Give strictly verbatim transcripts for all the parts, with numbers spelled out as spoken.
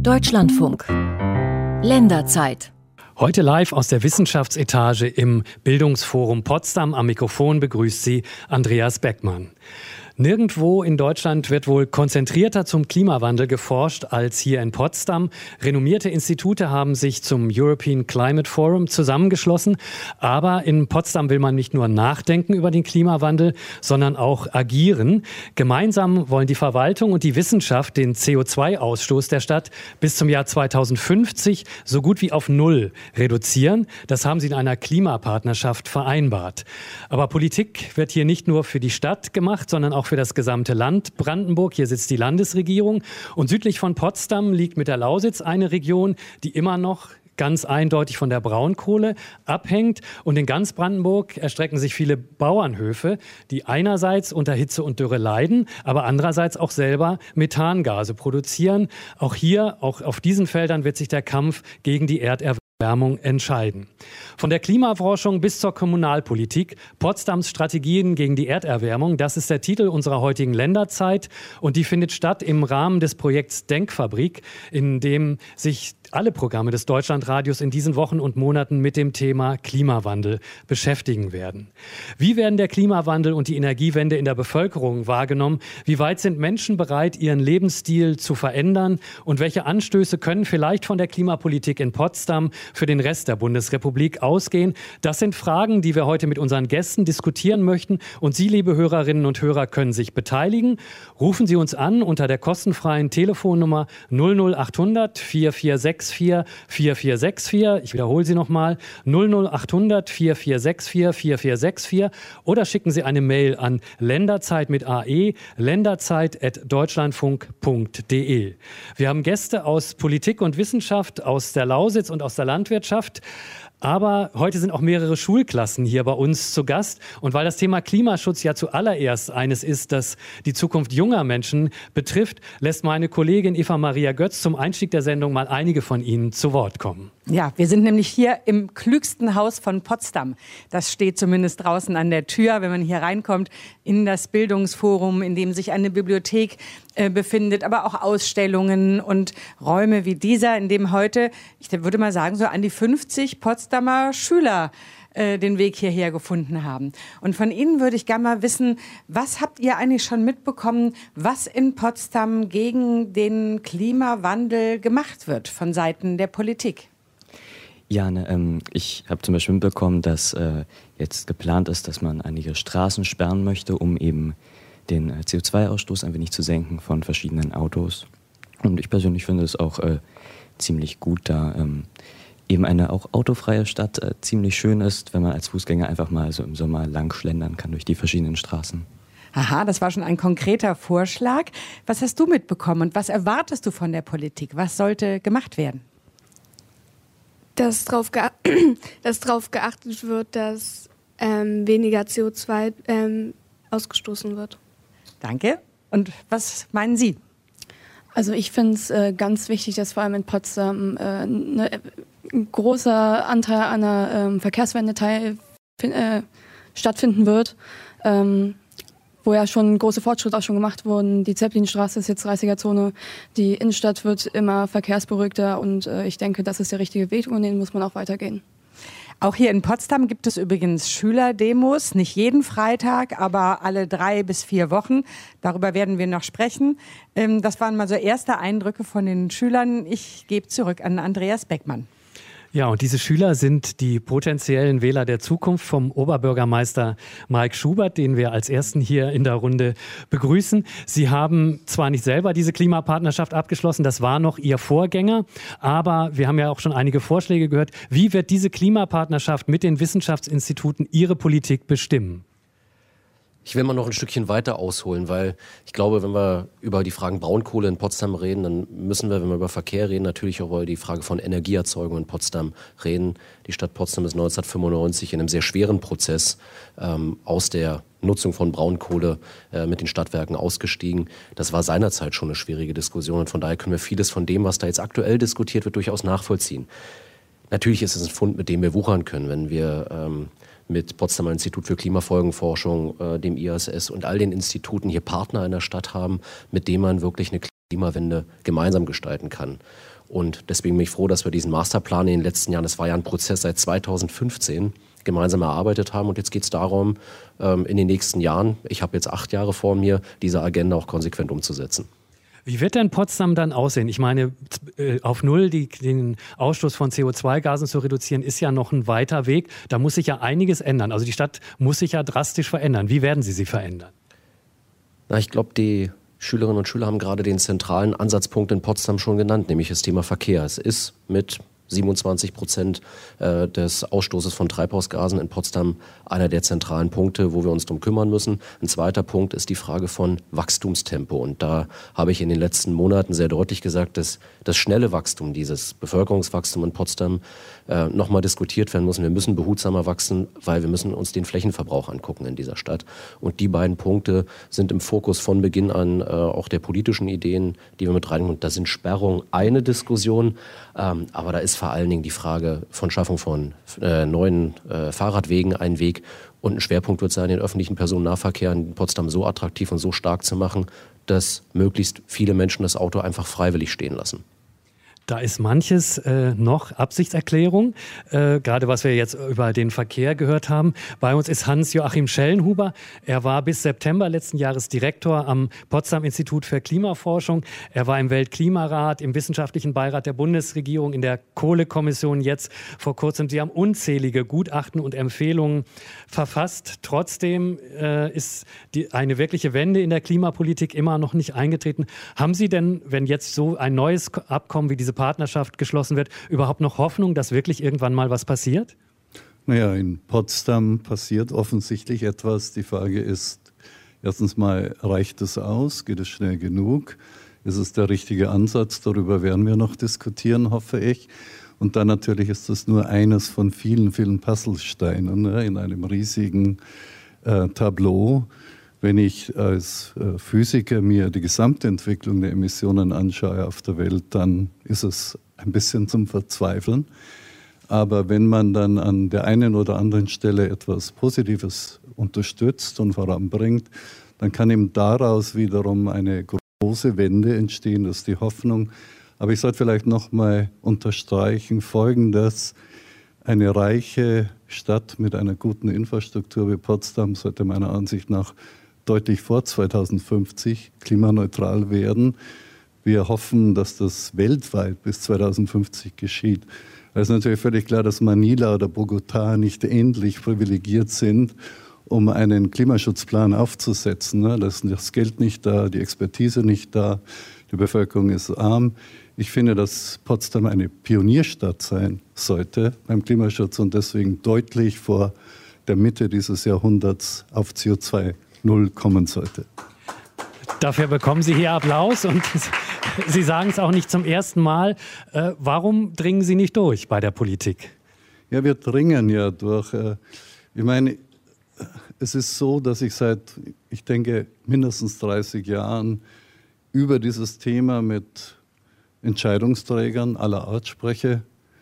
Deutschlandfunk. Länderzeit. Heute live aus der Wissenschaftsetage im Bildungsforum Potsdam. Am Mikrofon begrüßt Sie Andreas Beckmann. Nirgendwo in Deutschland wird wohl konzentrierter zum Klimawandel geforscht als hier in Potsdam. Renommierte Institute haben sich zum European Climate Forum zusammengeschlossen. Aber in Potsdam will man nicht nur nachdenken über den Klimawandel, sondern auch agieren. Gemeinsam wollen die Verwaltung und die Wissenschaft den C O zwei Ausstoß der Stadt bis zum Jahr zweitausendfünfzig so gut wie auf Null reduzieren. Das haben sie in einer Klimapartnerschaft vereinbart. Aber Politik wird hier nicht nur für die Stadt gemacht, sondern auch für das gesamte Land Brandenburg. Hier sitzt die Landesregierung. Und südlich von Potsdam liegt mit der Lausitz eine Region, die immer noch ganz eindeutig von der Braunkohle abhängt. Und in ganz Brandenburg erstrecken sich viele Bauernhöfe, die einerseits unter Hitze und Dürre leiden, aber andererseits auch selber Methangase produzieren. Auch hier, auch auf diesen Feldern wird sich der Kampf gegen die Erderwärmung Erwärmung entscheiden. Von der Klimaforschung bis zur Kommunalpolitik, Potsdams Strategien gegen die Erderwärmung, das ist der Titel unserer heutigen Länderzeit und die findet statt im Rahmen des Projekts Denkfabrik, in dem sich alle Programme des Deutschlandradios in diesen Wochen und Monaten mit dem Thema Klimawandel beschäftigen werden. Wie werden der Klimawandel und die Energiewende in der Bevölkerung wahrgenommen? Wie weit sind Menschen bereit, ihren Lebensstil zu verändern? Und welche Anstöße können vielleicht von der Klimapolitik in Potsdam für den Rest der Bundesrepublik ausgehen? Das sind Fragen, die wir heute mit unseren Gästen diskutieren möchten. Und Sie, liebe Hörerinnen und Hörer, können sich beteiligen. Rufen Sie uns an unter der kostenfreien Telefonnummer null null achthundert vier vier sechs vier vier vier sechs vier. Ich wiederhole sie nochmal. null null achthundert vier vier sechs vier vier vier sechs vier. Oder schicken Sie eine Mail an länderzeit mit A E, länderzeit at deutschlandfunk punkt de. Wir haben Gäste aus Politik und Wissenschaft, aus der Lausitz und aus der Landwirtschaft. Aber heute sind auch mehrere Schulklassen hier bei uns zu Gast. Und weil das Thema Klimaschutz ja zuallererst eines ist, das die Zukunft junger Menschen betrifft, lässt meine Kollegin Eva Maria Götz zum Einstieg der Sendung mal einige von Ihnen zu Wort kommen. Ja, wir sind nämlich hier im klügsten Haus von Potsdam. Das steht zumindest draußen an der Tür, wenn man hier reinkommt, in das Bildungsforum, in dem sich eine Bibliothek äh, befindet, aber auch Ausstellungen und Räume wie dieser, in dem heute, ich würde mal sagen, so an die fünfzig Potsdamer Schüler äh, den Weg hierher gefunden haben. Und von Ihnen würde ich gerne mal wissen, was habt ihr eigentlich schon mitbekommen, was in Potsdam gegen den Klimawandel gemacht wird von Seiten der Politik? Ja, ne, ähm, ich habe zum Beispiel mitbekommen, dass äh, jetzt geplant ist, dass man einige Straßen sperren möchte, um eben den äh, C O zwei Ausstoß ein wenig zu senken von verschiedenen Autos. Und ich persönlich finde es auch äh, ziemlich gut, da ähm, eben eine auch autofreie Stadt äh, ziemlich schön ist, wenn man als Fußgänger einfach mal so im Sommer lang schlendern kann durch die verschiedenen Straßen. Aha, das war schon ein konkreter Vorschlag. Was hast du mitbekommen und was erwartest du von der Politik? Was sollte gemacht werden? Dass darauf gea- dass darauf geachtet wird, dass ähm, weniger C O zwei ähm, ausgestoßen wird. Danke. Und was meinen Sie? Also ich finde es äh, ganz wichtig, dass vor allem in Potsdam äh, ne, ein großer Anteil einer ähm, Verkehrswende teil, äh, stattfinden wird, ähm, wo ja schon große Fortschritte auch schon gemacht wurden. Die Zeppelinstraße ist jetzt dreißiger-Zone, die Innenstadt wird immer verkehrsberuhigter und äh, ich denke, das ist der richtige Weg und den muss man auch weitergehen. Auch hier in Potsdam gibt es übrigens Schülerdemos, nicht jeden Freitag, aber alle drei bis vier Wochen. Darüber werden wir noch sprechen. Ähm, das waren mal so erste Eindrücke von den Schülern. Ich gebe zurück an Andreas Beckmann. Ja, und diese Schüler sind die potenziellen Wähler der Zukunft vom Oberbürgermeister Mike Schubert, den wir als ersten hier in der Runde begrüßen. Sie haben zwar nicht selber diese Klimapartnerschaft abgeschlossen, das war noch Ihr Vorgänger, aber wir haben ja auch schon einige Vorschläge gehört. Wie wird diese Klimapartnerschaft mit den Wissenschaftsinstituten Ihre Politik bestimmen? Ich will mal noch ein Stückchen weiter ausholen, weil ich glaube, wenn wir über die Fragen Braunkohle in Potsdam reden, dann müssen wir, wenn wir über Verkehr reden, natürlich auch über die Frage von Energieerzeugung in Potsdam reden. Die Stadt Potsdam ist neunzehnhundertfünfundneunzig in einem sehr schweren Prozess ähm, aus der Nutzung von Braunkohle äh, mit den Stadtwerken ausgestiegen. Das war seinerzeit schon eine schwierige Diskussion und von daher können wir vieles von dem, was da jetzt aktuell diskutiert wird, durchaus nachvollziehen. Natürlich ist es ein Fund, mit dem wir wuchern können, wenn wir ähm, mit Potsdamer Institut für Klimafolgenforschung, äh, dem I A S S und all den Instituten hier Partner in der Stadt haben, mit denen man wirklich eine Klimawende gemeinsam gestalten kann. Und deswegen bin ich froh, dass wir diesen Masterplan in den letzten Jahren, das war ja ein Prozess seit zweitausendfünfzehn, gemeinsam erarbeitet haben. Und jetzt geht es darum, in den nächsten Jahren, ich habe jetzt acht Jahre vor mir, diese Agenda auch konsequent umzusetzen. Wie wird denn Potsdam dann aussehen? Ich meine, auf Null die, den Ausstoß von C O zwei Gasen zu reduzieren, ist ja noch ein weiter Weg. Da muss sich ja einiges ändern. Also die Stadt muss sich ja drastisch verändern. Wie werden Sie sie verändern? Na, ich glaube, die Schülerinnen und Schüler haben gerade den zentralen Ansatzpunkt in Potsdam schon genannt, nämlich das Thema Verkehr. Es ist mit siebenundzwanzig Prozent äh, des Ausstoßes von Treibhausgasen in Potsdam einer der zentralen Punkte, wo wir uns darum kümmern müssen. Ein zweiter Punkt ist die Frage von Wachstumstempo. Und da habe ich in den letzten Monaten sehr deutlich gesagt, dass das schnelle Wachstum, dieses Bevölkerungswachstum in Potsdam äh, nochmal diskutiert werden muss. Wir müssen behutsamer wachsen, weil wir müssen uns den Flächenverbrauch angucken in dieser Stadt. Und die beiden Punkte sind im Fokus von Beginn an äh, auch der politischen Ideen, die wir mit reinnehmen. Und da sind Sperrungen eine Diskussion, ähm, aber da ist vor allen Dingen die Frage von Schaffung von äh, neuen äh, Fahrradwegen ein Weg. Und ein Schwerpunkt wird sein, den öffentlichen Personennahverkehr in Potsdam so attraktiv und so stark zu machen, dass möglichst viele Menschen das Auto einfach freiwillig stehen lassen. Da ist manches äh, noch Absichtserklärung, äh, gerade was wir jetzt über den Verkehr gehört haben. Bei uns ist Hans-Joachim Schellenhuber. Er war bis September letzten Jahres Direktor am Potsdam-Institut für Klimaforschung. Er war im Weltklimarat, im wissenschaftlichen Beirat der Bundesregierung, in der Kohlekommission jetzt vor kurzem. Sie haben unzählige Gutachten und Empfehlungen verfasst. Trotzdem äh, ist die, eine wirkliche Wende in der Klimapolitik immer noch nicht eingetreten. Haben Sie denn, wenn jetzt so ein neues Abkommen wie diese Partnerschaft geschlossen wird, überhaupt noch Hoffnung, dass wirklich irgendwann mal was passiert? Naja, in Potsdam passiert offensichtlich etwas. Die Frage ist, erstens mal, reicht es aus? Geht es schnell genug? Ist es der richtige Ansatz? Darüber werden wir noch diskutieren, hoffe ich. Und dann natürlich ist das nur eines von vielen, vielen Puzzlesteinen, ne, in einem riesigen äh, Tableau. Wenn ich als äh, Physiker mir die Gesamtentwicklung der Emissionen anschaue auf der Welt, dann ist es ein bisschen zum Verzweifeln. Aber wenn man dann an der einen oder anderen Stelle etwas Positives unterstützt und voranbringt, dann kann eben daraus wiederum eine große Wende entstehen, das ist die Hoffnung. Aber ich sollte vielleicht noch mal unterstreichen Folgendes: Eine reiche Stadt mit einer guten Infrastruktur wie Potsdam sollte meiner Ansicht nach deutlich vor zweitausendfünfzig klimaneutral werden. Wir hoffen, dass das weltweit bis zweitausendfünfzig geschieht. Es ist natürlich völlig klar, dass Manila oder Bogotá nicht ähnlich privilegiert sind, um einen Klimaschutzplan aufzusetzen. Da ist das Geld nicht da, die Expertise nicht da, die Bevölkerung ist arm. Ich finde, dass Potsdam eine Pionierstadt sein sollte beim Klimaschutz und deswegen deutlich vor der Mitte dieses Jahrhunderts auf C O zwei Null kommen sollte. Dafür bekommen Sie hier Applaus und Sie sagen es auch nicht zum ersten Mal. Äh, warum dringen Sie nicht durch bei der Politik? Ja, wir dringen ja durch. Äh, ich meine, es ist so, dass ich seit, ich denke, mindestens dreißig Jahren über dieses Thema mit Entscheidungsträgern aller Art spreche,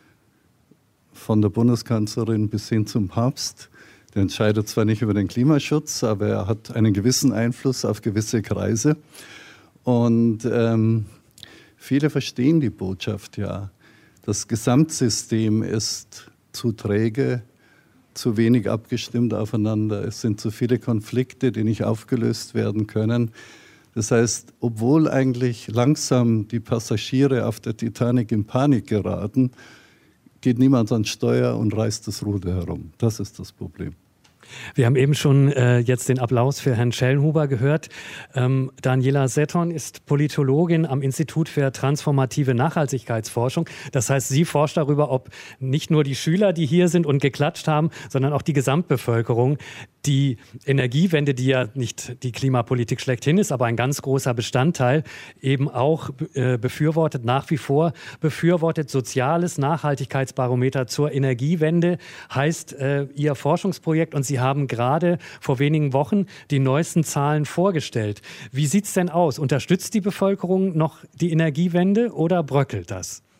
von der Bundeskanzlerin bis hin zum Papst. Der entscheidet zwar nicht über den Klimaschutz, aber er hat einen gewissen Einfluss auf gewisse Kreise. Und ähm, viele verstehen die Botschaft ja. Das Gesamtsystem ist zu träge, zu wenig abgestimmt aufeinander. Es sind zu viele Konflikte, die nicht aufgelöst werden können. Das heißt, obwohl eigentlich langsam die Passagiere auf der Titanic in Panik geraten, geht niemand ans Steuer und reißt das Ruder herum. Das ist das Problem. Wir haben eben schon äh, jetzt den Applaus für Herrn Schellenhuber gehört. Ähm, Daniela Setton ist Politologin am Institut für transformative Nachhaltigkeitsforschung. Das heißt, sie forscht darüber, ob nicht nur die Schüler, die hier sind und geklatscht haben, sondern auch die Gesamtbevölkerung die Energiewende, die ja nicht die Klimapolitik schlechthin ist, aber ein ganz großer Bestandteil, eben auch äh, befürwortet, nach wie vor befürwortet. Soziales Nachhaltigkeitsbarometer zur Energiewende heißt äh, ihr Forschungsprojekt und Sie haben gerade vor wenigen Wochen die neuesten Zahlen vorgestellt. Wie sieht es denn aus? Unterstützt die Bevölkerung noch die Energiewende oder bröckelt das?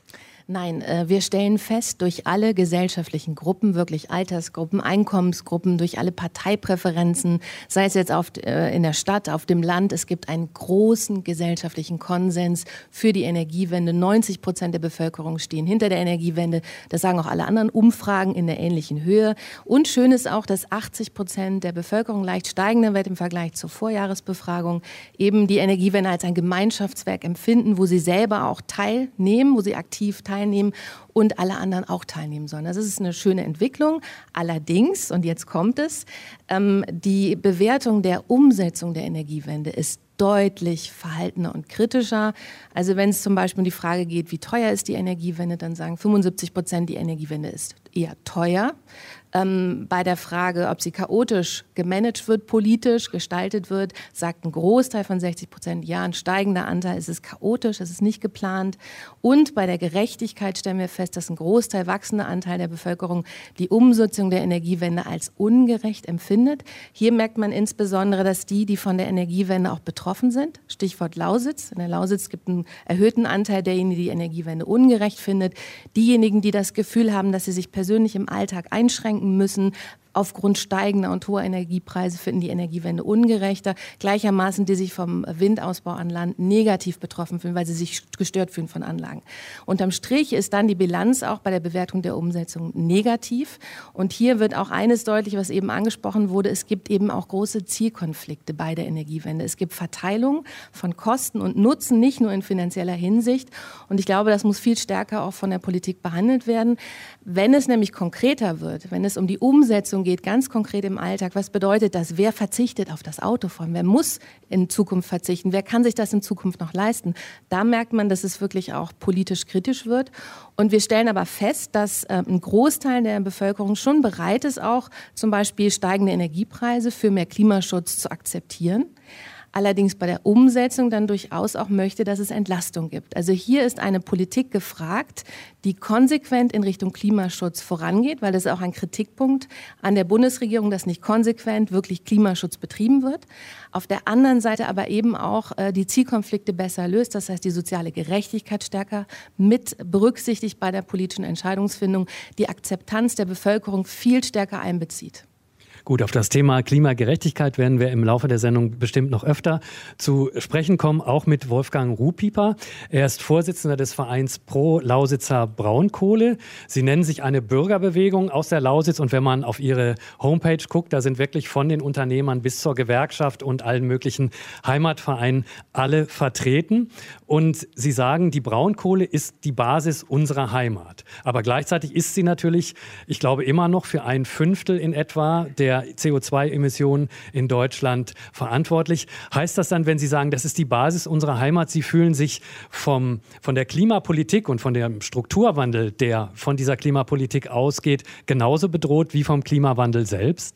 Nein, äh, wir stellen fest, durch alle gesellschaftlichen Gruppen, wirklich Altersgruppen, Einkommensgruppen, durch alle Parteipräferenzen, sei es jetzt auf, äh, in der Stadt, auf dem Land, es gibt einen großen gesellschaftlichen Konsens für die Energiewende. neunzig Prozent der Bevölkerung stehen hinter der Energiewende. Das sagen auch alle anderen Umfragen in der ähnlichen Höhe. Und schön ist auch, dass achtzig Prozent der Bevölkerung, leicht steigender Wert im Vergleich zur Vorjahresbefragung, eben die Energiewende als ein Gemeinschaftswerk empfinden, wo sie selber auch teilnehmen, wo sie aktiv teilnehmen. teilnehmen und alle anderen auch teilnehmen sollen. Das ist eine schöne Entwicklung. Allerdings, und jetzt kommt es, ähm, die Bewertung der Umsetzung der Energiewende ist deutlich verhaltener und kritischer. Also wenn es zum Beispiel um die Frage geht, wie teuer ist die Energiewende, dann sagen fünfundsiebzig Prozent, die Energiewende ist eher teuer. Ähm, bei der Frage, ob sie chaotisch gemanagt wird, politisch gestaltet wird, sagt ein Großteil von sechzig Prozent ja, ein steigender Anteil, es ist chaotisch, es ist nicht geplant. Und bei der Gerechtigkeit stellen wir fest, dass ein Großteil, wachsender Anteil der Bevölkerung die Umsetzung der Energiewende als ungerecht empfindet. Hier merkt man insbesondere, dass die, die von der Energiewende auch betroffen sind, Stichwort Lausitz, in der Lausitz gibt es einen erhöhten Anteil derjenigen, die die Energiewende ungerecht findet. Diejenigen, die das Gefühl haben, dass sie sich persönlich im Alltag einschränken müssen, aufgrund steigender und hoher Energiepreise finden die Energiewende ungerechter. Gleichermaßen die sich vom Windausbau an Land negativ betroffen fühlen, weil sie sich gestört fühlen von Anlagen. Unterm Strich ist dann die Bilanz auch bei der Bewertung der Umsetzung negativ. Und hier wird auch eines deutlich, was eben angesprochen wurde, es gibt eben auch große Zielkonflikte bei der Energiewende. Es gibt Verteilung von Kosten und Nutzen, nicht nur in finanzieller Hinsicht. Und ich glaube, das muss viel stärker auch von der Politik behandelt werden. Wenn es nämlich konkreter wird, wenn es um die Umsetzung geht, ganz konkret im Alltag, was bedeutet das? Wer verzichtet auf das Autofahren? Wer muss in Zukunft verzichten? Wer kann sich das in Zukunft noch leisten? Da merkt man, dass es wirklich auch politisch kritisch wird. Und wir stellen aber fest, dass äh, ein Großteil der Bevölkerung schon bereit ist, auch zum Beispiel steigende Energiepreise für mehr Klimaschutz zu akzeptieren. Allerdings bei der Umsetzung dann durchaus auch möchte, dass es Entlastung gibt. Also hier ist eine Politik gefragt, die konsequent in Richtung Klimaschutz vorangeht, weil das ist auch ein Kritikpunkt an der Bundesregierung, dass nicht konsequent wirklich Klimaschutz betrieben wird. Auf der anderen Seite aber eben auch äh, die Zielkonflikte besser löst, das heißt die soziale Gerechtigkeit stärker mit berücksichtigt bei der politischen Entscheidungsfindung, die Akzeptanz der Bevölkerung viel stärker einbezieht. Gut, auf das Thema Klimagerechtigkeit werden wir im Laufe der Sendung bestimmt noch öfter zu sprechen kommen, auch mit Wolfgang Ruhpieper. Er ist Vorsitzender des Vereins Pro Lausitzer Braunkohle. Sie nennen sich eine Bürgerbewegung aus der Lausitz und wenn man auf Ihre Homepage guckt, da sind wirklich von den Unternehmern bis zur Gewerkschaft und allen möglichen Heimatvereinen alle vertreten. Und Sie sagen, die Braunkohle ist die Basis unserer Heimat. Aber gleichzeitig ist sie natürlich, ich glaube, immer noch für ein Fünftel in etwa der C O zwei Emissionen in Deutschland verantwortlich. Heißt das dann, wenn Sie sagen, das ist die Basis unserer Heimat, Sie fühlen sich vom, von der Klimapolitik und von dem Strukturwandel, der von dieser Klimapolitik ausgeht, genauso bedroht wie vom Klimawandel selbst?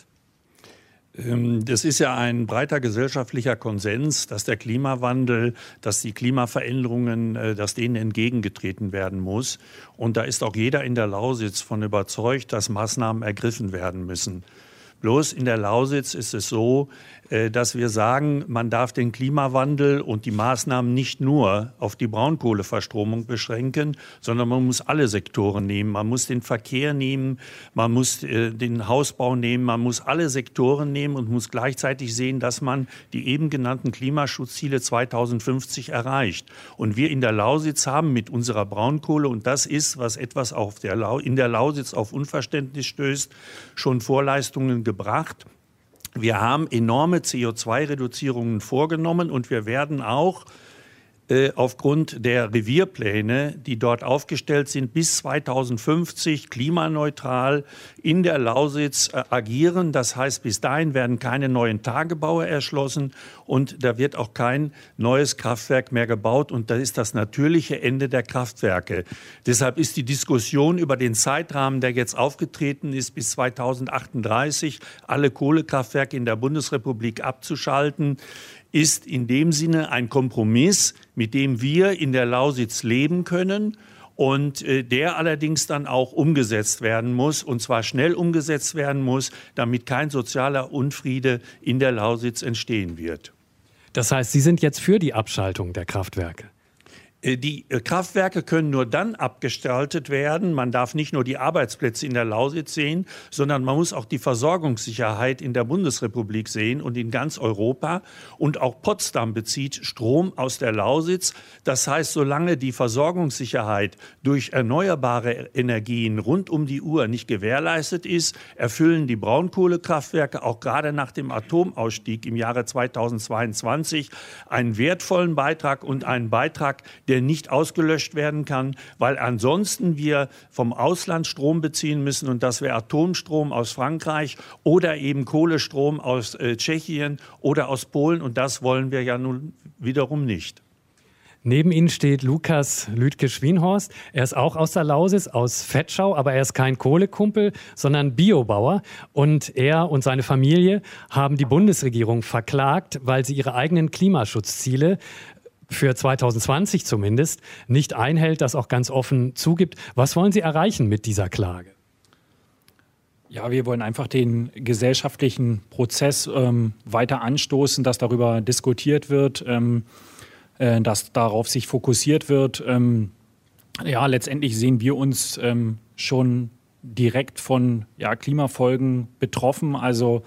Das ist ja ein breiter gesellschaftlicher Konsens, dass der Klimawandel, dass die Klimaveränderungen, dass denen entgegengetreten werden muss. Und da ist auch jeder in der Lausitz von überzeugt, dass Maßnahmen ergriffen werden müssen. Bloß in der Lausitz ist es so, dass wir sagen, man darf den Klimawandel und die Maßnahmen nicht nur auf die Braunkohleverstromung beschränken, sondern man muss alle Sektoren nehmen. Man muss den Verkehr nehmen, man muss den Hausbau nehmen, man muss alle Sektoren nehmen und muss gleichzeitig sehen, dass man die eben genannten Klimaschutzziele zweitausendfünfzig erreicht. Und wir in der Lausitz haben mit unserer Braunkohle, und das ist, was etwas auf der Lau- in der Lausitz auf Unverständnis stößt, schon Vorleistungen gebracht. Wir haben enorme C O zwei Reduzierungen vorgenommen und wir werden auch äh, aufgrund der Revierpläne, die dort aufgestellt sind, bis zweitausendfünfzig klimaneutral in der Lausitz äh, agieren. Das heißt, bis dahin werden keine neuen Tagebaue erschlossen und da wird auch kein neues Kraftwerk mehr gebaut. Und das ist das natürliche Ende der Kraftwerke. Deshalb ist die Diskussion über den Zeitrahmen, der jetzt aufgetreten ist, bis zweitausendachtunddreißig alle Kohlekraftwerke in der Bundesrepublik abzuschalten, ist in dem Sinne ein Kompromiss, mit dem wir in der Lausitz leben können und äh, der allerdings dann auch umgesetzt werden muss, und zwar schnell umgesetzt werden muss, damit kein sozialer Unfriede in der Lausitz entstehen wird. Das heißt, Sie sind jetzt für die Abschaltung der Kraftwerke? Die Kraftwerke können nur dann abgestaltet werden. Man darf nicht nur die Arbeitsplätze in der Lausitz sehen, sondern man muss auch die Versorgungssicherheit in der Bundesrepublik sehen und in ganz Europa. Und auch Potsdam bezieht Strom aus der Lausitz. Das heißt, solange die Versorgungssicherheit durch erneuerbare Energien rund um die Uhr nicht gewährleistet ist, erfüllen die Braunkohlekraftwerke auch gerade nach dem Atomausstieg im Jahre zweitausendzweiundzwanzig einen wertvollen Beitrag und einen Beitrag, der nicht ausgelöscht werden kann, weil ansonsten wir vom Ausland Strom beziehen müssen und das wäre Atomstrom aus Frankreich oder eben Kohlestrom aus äh, Tschechien oder aus Polen und das wollen wir ja nun wiederum nicht. Neben Ihnen steht Lukas Lüdke-Schwienhorst. Er ist auch aus der Lausitz, aus Vetschau, aber er ist kein Kohlekumpel, sondern Biobauer. Und er und seine Familie haben die Bundesregierung verklagt, weil sie ihre eigenen Klimaschutzziele für zweitausendzwanzig zumindest nicht einhält, das auch ganz offen zugibt. Was wollen Sie erreichen mit dieser Klage? Ja, wir wollen einfach den gesellschaftlichen Prozess ähm, weiter anstoßen, dass darüber diskutiert wird, ähm, äh, dass darauf sich fokussiert wird. Ähm, ja, letztendlich sehen wir uns ähm, schon direkt von ja, Klimafolgen betroffen. Also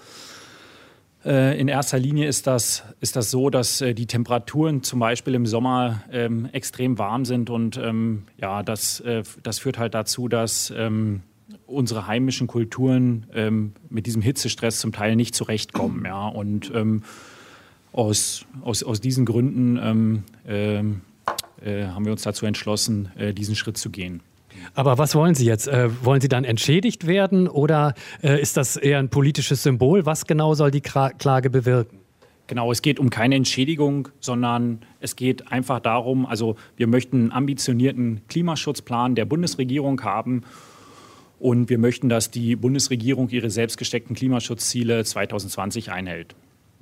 in erster Linie ist das, ist das so, dass äh, die Temperaturen zum Beispiel im Sommer ähm, extrem warm sind und ähm, ja, das, äh, das führt halt dazu, dass ähm, unsere heimischen Kulturen ähm, mit diesem Hitzestress zum Teil nicht zurechtkommen. Ja? Und ähm, aus, aus, aus diesen Gründen ähm, äh, haben wir uns dazu entschlossen, äh, diesen Schritt zu gehen. Aber was wollen Sie jetzt? Äh, wollen Sie dann entschädigt werden oder äh, ist das eher ein politisches Symbol? Was genau soll die Kra- Klage bewirken? Genau, es geht um keine Entschädigung, sondern es geht einfach darum, also wir möchten einen ambitionierten Klimaschutzplan der Bundesregierung haben und wir möchten, dass die Bundesregierung ihre selbst gesteckten Klimaschutzziele zweitausendzwanzig einhält.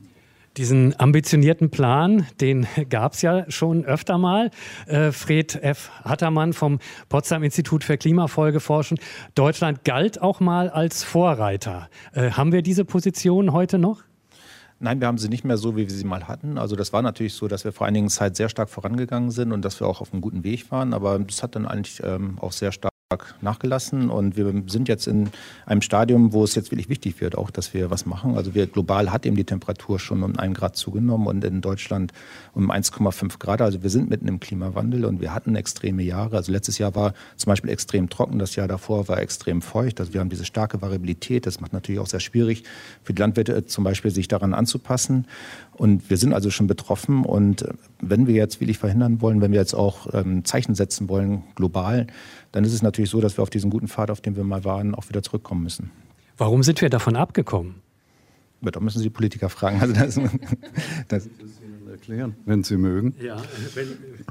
Diesen ambitionierten Plan, den gab es ja schon öfter mal. Äh, Fred F. Hattermann vom Potsdam Institut für Klimafolgeforschung. Deutschland galt auch mal als Vorreiter. Äh, haben wir diese Position heute noch? Nein, wir haben sie nicht mehr so, wie wir sie mal hatten. Also das war natürlich so, dass wir vor einigen Zeit sehr stark vorangegangen sind und dass wir auch auf einem guten Weg waren. Aber das hat dann eigentlich ähm, auch sehr stark nachgelassen und wir sind jetzt in einem Stadium, wo es jetzt wirklich wichtig wird, auch, dass wir was machen. Also wir global hat eben die Temperatur schon um einen Grad zugenommen und in Deutschland um eins Komma fünf Grad. Also wir sind mitten im Klimawandel und wir hatten extreme Jahre. Also letztes Jahr war zum Beispiel extrem trocken, das Jahr davor war extrem feucht. Also wir haben diese starke Variabilität. Das macht natürlich auch sehr schwierig für die Landwirte zum Beispiel, sich daran anzupassen. Und wir sind also schon betroffen und wenn wir jetzt wirklich verhindern wollen, wenn wir jetzt auch ähm, Zeichen setzen wollen, global, dann ist es natürlich so, dass wir auf diesen guten Pfad, auf dem wir mal waren, auch wieder zurückkommen müssen. Warum sind wir davon abgekommen? Aber da müssen Sie die Politiker fragen. Also das, das Ihnen erklären, wenn Sie mögen. Ja, wenn,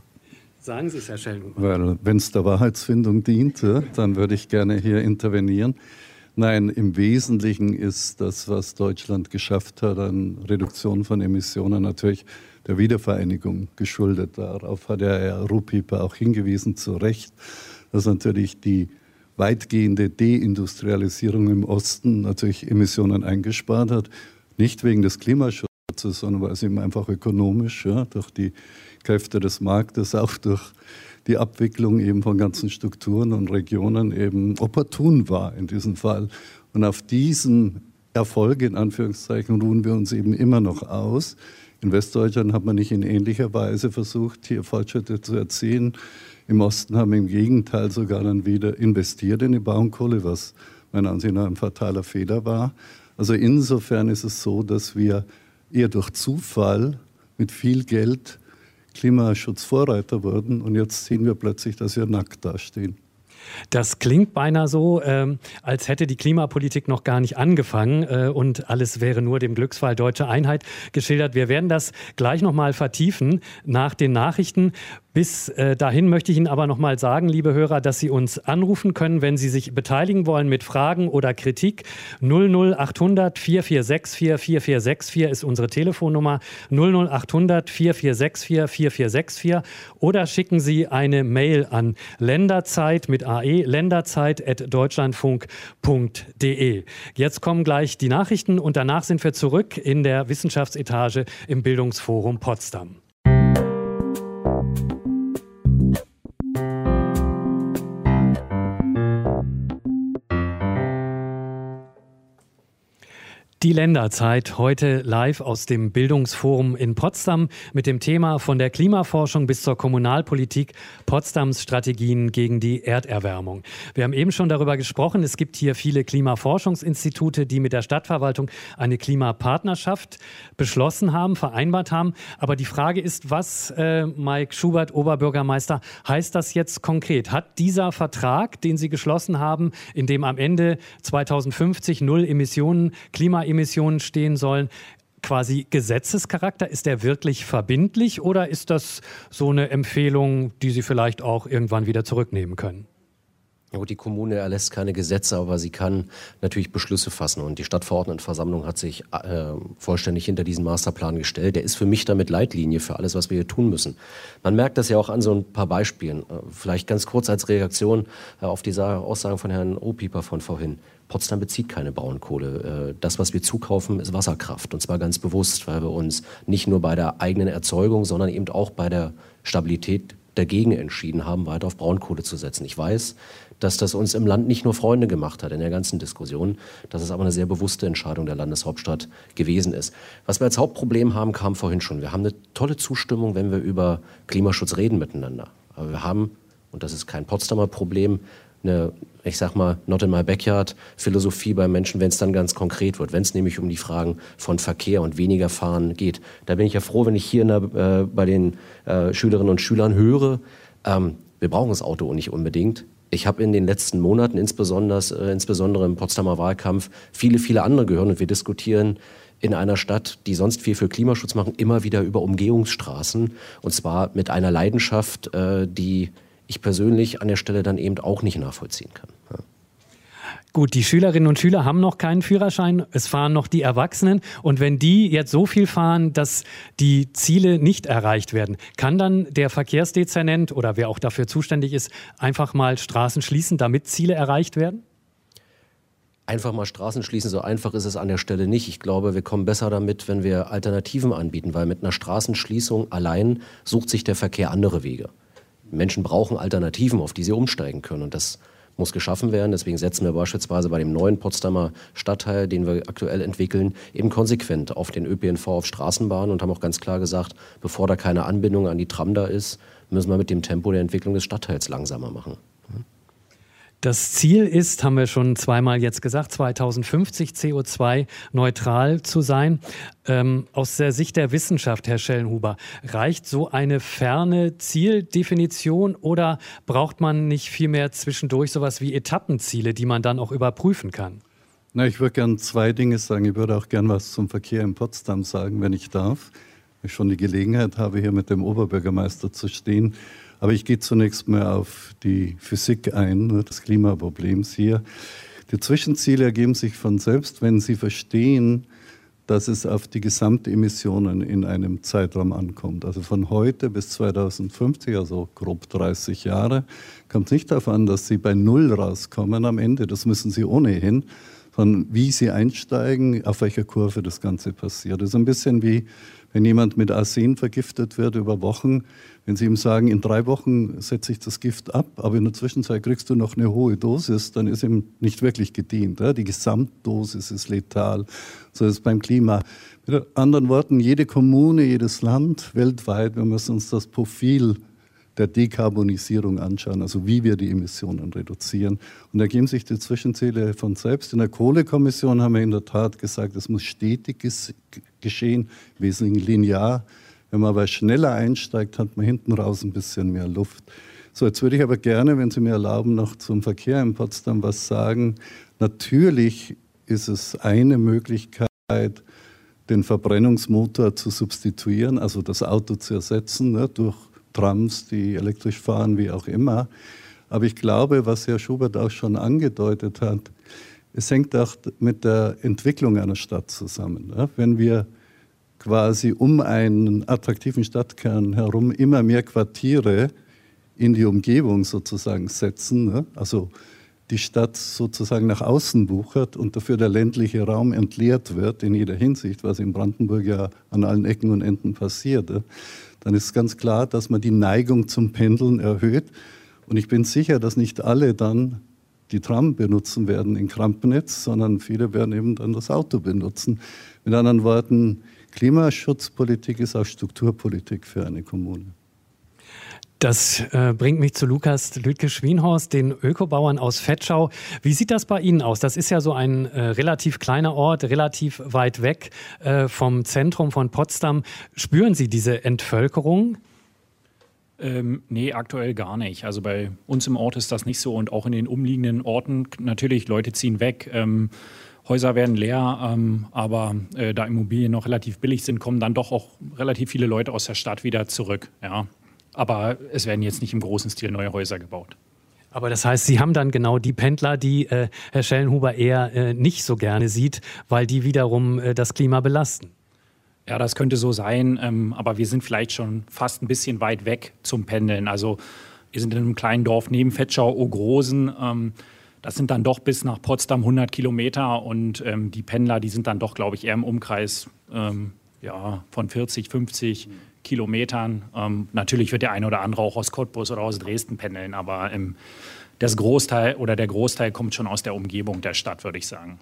sagen Sie es, Herr Schellenhuber. Weil wenn es der Wahrheitsfindung diente, dann würde ich gerne hier intervenieren. Nein, im Wesentlichen ist das, was Deutschland geschafft hat an Reduktion von Emissionen, natürlich der Wiedervereinigung geschuldet. Darauf hat ja Herr Ruppieper auch hingewiesen, zu Recht, dass natürlich die weitgehende Deindustrialisierung im Osten natürlich Emissionen eingespart hat. Nicht wegen des Klimaschutzes, sondern weil es eben einfach ökonomisch, ja, durch die Kräfte des Marktes, auch durch die Abwicklung eben von ganzen Strukturen und Regionen eben opportun war in diesem Fall. Und auf diesem Erfolg, in Anführungszeichen, ruhen wir uns eben immer noch aus. In Westdeutschland hat man nicht in ähnlicher Weise versucht, hier Fortschritte zu erzielen. Im Osten haben wir im Gegenteil sogar dann wieder investiert in die Braunkohle, was meiner Ansicht nach ein fataler Fehler war. Also insofern ist es so, dass wir eher durch Zufall mit viel Geld Klimaschutzvorreiter wurden und jetzt sehen wir plötzlich, dass wir nackt dastehen. Das klingt beinahe so, ähm, als hätte die Klimapolitik noch gar nicht angefangen äh, und alles wäre nur dem Glücksfall deutsche Einheit geschildert. Wir werden das gleich noch mal vertiefen nach den Nachrichten. Bis äh, dahin möchte ich Ihnen aber noch mal sagen, liebe Hörer, dass Sie uns anrufen können, wenn Sie sich beteiligen wollen mit Fragen oder Kritik. null null achthundert vier vier sechs vier vier vier sechs vier ist unsere Telefonnummer. null null achthundert vier vier sechs vier vier vier sechs vier oder schicken Sie eine Mail an Länderzeit mit A E, länderzeit at deutschlandfunk punkt de. Jetzt kommen gleich die Nachrichten und danach sind wir zurück in der Wissenschaftsetage im Bildungsforum Potsdam. Die Länderzeit, heute live aus dem Bildungsforum in Potsdam mit dem Thema von der Klimaforschung bis zur Kommunalpolitik, Potsdams Strategien gegen die Erderwärmung. Wir haben eben schon darüber gesprochen, es gibt hier viele Klimaforschungsinstitute, die mit der Stadtverwaltung eine Klimapartnerschaft beschlossen haben, vereinbart haben. Aber die Frage ist, was, äh, Mike Schubert, Oberbürgermeister, heißt das jetzt konkret? Hat dieser Vertrag, den Sie geschlossen haben, in dem am Ende zweitausendfünfzig null Emissionen, Klimaemissionen stehen sollen, quasi Gesetzescharakter? Ist der wirklich verbindlich oder ist das so eine Empfehlung, die Sie vielleicht auch irgendwann wieder zurücknehmen können? Ja, die Kommune erlässt keine Gesetze, aber sie kann natürlich Beschlüsse fassen. Und die Stadtverordnetenversammlung hat sich äh, vollständig hinter diesen Masterplan gestellt. Der ist für mich damit Leitlinie für alles, was wir hier tun müssen. Man merkt das ja auch an so ein paar Beispielen. Äh, vielleicht ganz kurz als Reaktion äh, auf die Aussagen von Herrn Opieper von vorhin. Potsdam bezieht keine Braunkohle. Das, was wir zukaufen, ist Wasserkraft. Und zwar ganz bewusst, weil wir uns nicht nur bei der eigenen Erzeugung, sondern eben auch bei der Stabilität dagegen entschieden haben, weiter auf Braunkohle zu setzen. Ich weiß, dass das uns im Land nicht nur Freunde gemacht hat in der ganzen Diskussion, dass es aber eine sehr bewusste Entscheidung der Landeshauptstadt gewesen ist. Was wir als Hauptproblem haben, kam vorhin schon. Wir haben eine tolle Zustimmung, wenn wir über Klimaschutz reden miteinander. Aber wir haben, und das ist kein Potsdamer Problem, eine, ich sag mal, not in my backyard Philosophie bei Menschen, wenn es dann ganz konkret wird, wenn es nämlich um die Fragen von Verkehr und weniger Fahren geht. Da bin ich ja froh, wenn ich hier in der, äh, bei den äh, Schülerinnen und Schülern höre, ähm, wir brauchen das Auto nicht unbedingt. Ich habe in den letzten Monaten, insbesondere, äh, insbesondere im Potsdamer Wahlkampf, viele, viele andere gehört und wir diskutieren in einer Stadt, die sonst viel für Klimaschutz machen, immer wieder über Umgehungsstraßen und zwar mit einer Leidenschaft, äh, die ich persönlich an der Stelle dann eben auch nicht nachvollziehen kann. Ja. Gut, die Schülerinnen und Schüler haben noch keinen Führerschein, es fahren noch die Erwachsenen. Und wenn die jetzt so viel fahren, dass die Ziele nicht erreicht werden, kann dann der Verkehrsdezernent oder wer auch dafür zuständig ist, einfach mal Straßen schließen, damit Ziele erreicht werden? Einfach mal Straßen schließen, so einfach ist es an der Stelle nicht. Ich glaube, wir kommen besser damit, wenn wir Alternativen anbieten, weil mit einer Straßenschließung allein sucht sich der Verkehr andere Wege. Menschen brauchen Alternativen, auf die sie umsteigen können. Und das muss geschaffen werden. Deswegen setzen wir beispielsweise bei dem neuen Potsdamer Stadtteil, den wir aktuell entwickeln, eben konsequent auf den Ö P N V, auf Straßenbahnen und haben auch ganz klar gesagt, bevor da keine Anbindung an die Tram da ist, müssen wir mit dem Tempo der Entwicklung des Stadtteils langsamer machen. Das Ziel ist, haben wir schon zweimal jetzt gesagt, zweitausendfünfzig C O zwei neutral zu sein. Ähm, aus der Sicht der Wissenschaft, Herr Schellenhuber, reicht so eine ferne Zieldefinition oder braucht man nicht vielmehr zwischendurch sowas wie Etappenziele, die man dann auch überprüfen kann? Na, ich würde gerne zwei Dinge sagen. Ich würde auch gerne was zum Verkehr in Potsdam sagen, wenn ich darf. Wenn ich schon die Gelegenheit habe, hier mit dem Oberbürgermeister zu stehen. Aber ich gehe zunächst mal auf die Physik ein, des Klimaproblems hier. Die Zwischenziele ergeben sich von selbst, wenn Sie verstehen, dass es auf die Gesamtemissionen in einem Zeitraum ankommt. Also von heute bis zweitausendfünfzig, also grob dreißig Jahre, kommt es nicht darauf an, dass Sie bei Null rauskommen am Ende. Das müssen Sie ohnehin, sondern wie Sie einsteigen, auf welcher Kurve das Ganze passiert. Das ist ein bisschen wie, wenn jemand mit Arsen vergiftet wird über Wochen. Wenn Sie ihm sagen, in drei Wochen setze ich das Gift ab, aber in der Zwischenzeit kriegst du noch eine hohe Dosis, dann ist ihm nicht wirklich gedient. Die Gesamtdosis ist letal. So ist es beim Klima. Mit anderen Worten, jede Kommune, jedes Land weltweit, wir müssen uns das Profil der Dekarbonisierung anschauen, also wie wir die Emissionen reduzieren. Und da ergeben sich die Zwischenziele von selbst. In der Kohlekommission haben wir in der Tat gesagt, es muss stetig geschehen, wesentlich linear. Wenn man aber schneller einsteigt, hat man hinten raus ein bisschen mehr Luft. So, jetzt würde ich aber gerne, wenn Sie mir erlauben, noch zum Verkehr in Potsdam was sagen. Natürlich ist es eine Möglichkeit, den Verbrennungsmotor zu substituieren, also das Auto zu ersetzen, ne, durch Trams, die elektrisch fahren, wie auch immer. Aber ich glaube, was Herr Schubert auch schon angedeutet hat, es hängt auch mit der Entwicklung einer Stadt zusammen. Ne? Wenn wir quasi um einen attraktiven Stadtkern herum immer mehr Quartiere in die Umgebung sozusagen setzen, ne? Also die Stadt sozusagen nach außen wuchert und dafür der ländliche Raum entleert wird in jeder Hinsicht, was in Brandenburg ja an allen Ecken und Enden passiert, ne? Dann ist ganz klar, dass man die Neigung zum Pendeln erhöht. Und ich bin sicher, dass nicht alle dann die Tram benutzen werden in Krampnitz, sondern viele werden eben dann das Auto benutzen. Mit anderen Worten, Klimaschutzpolitik ist auch Strukturpolitik für eine Kommune. Das äh, bringt mich zu Lukas Lüdke-Schwienhorst, den Ökobauern aus Vetschau. Wie sieht das bei Ihnen aus? Das ist ja so ein äh, relativ kleiner Ort, relativ weit weg äh, vom Zentrum von Potsdam. Spüren Sie diese Entvölkerung? Ähm, nee, aktuell gar nicht. Also bei uns im Ort ist das nicht so und auch in den umliegenden Orten. Natürlich, Leute ziehen weg, ähm, Häuser werden leer, ähm, aber äh, da Immobilien noch relativ billig sind, kommen dann doch auch relativ viele Leute aus der Stadt wieder zurück. Ja. Aber es werden jetzt nicht im großen Stil neue Häuser gebaut. Aber das heißt, Sie haben dann genau die Pendler, die äh, Herr Schellenhuber eher äh, nicht so gerne sieht, weil die wiederum äh, das Klima belasten. Ja, das könnte so sein, ähm, aber wir sind vielleicht schon fast ein bisschen weit weg zum Pendeln. Also wir sind in einem kleinen Dorf neben Vetschau-Ogrosen. Ähm, das sind dann doch bis nach Potsdam hundert Kilometer und ähm, die Pendler, die sind dann doch, glaube ich, eher im Umkreis ähm, ja, von vierzig, fünfzig Kilometern. Ähm, natürlich wird der eine oder andere auch aus Cottbus oder aus Dresden pendeln, aber ähm, das Großteil oder der Großteil kommt schon aus der Umgebung der Stadt, würde ich sagen.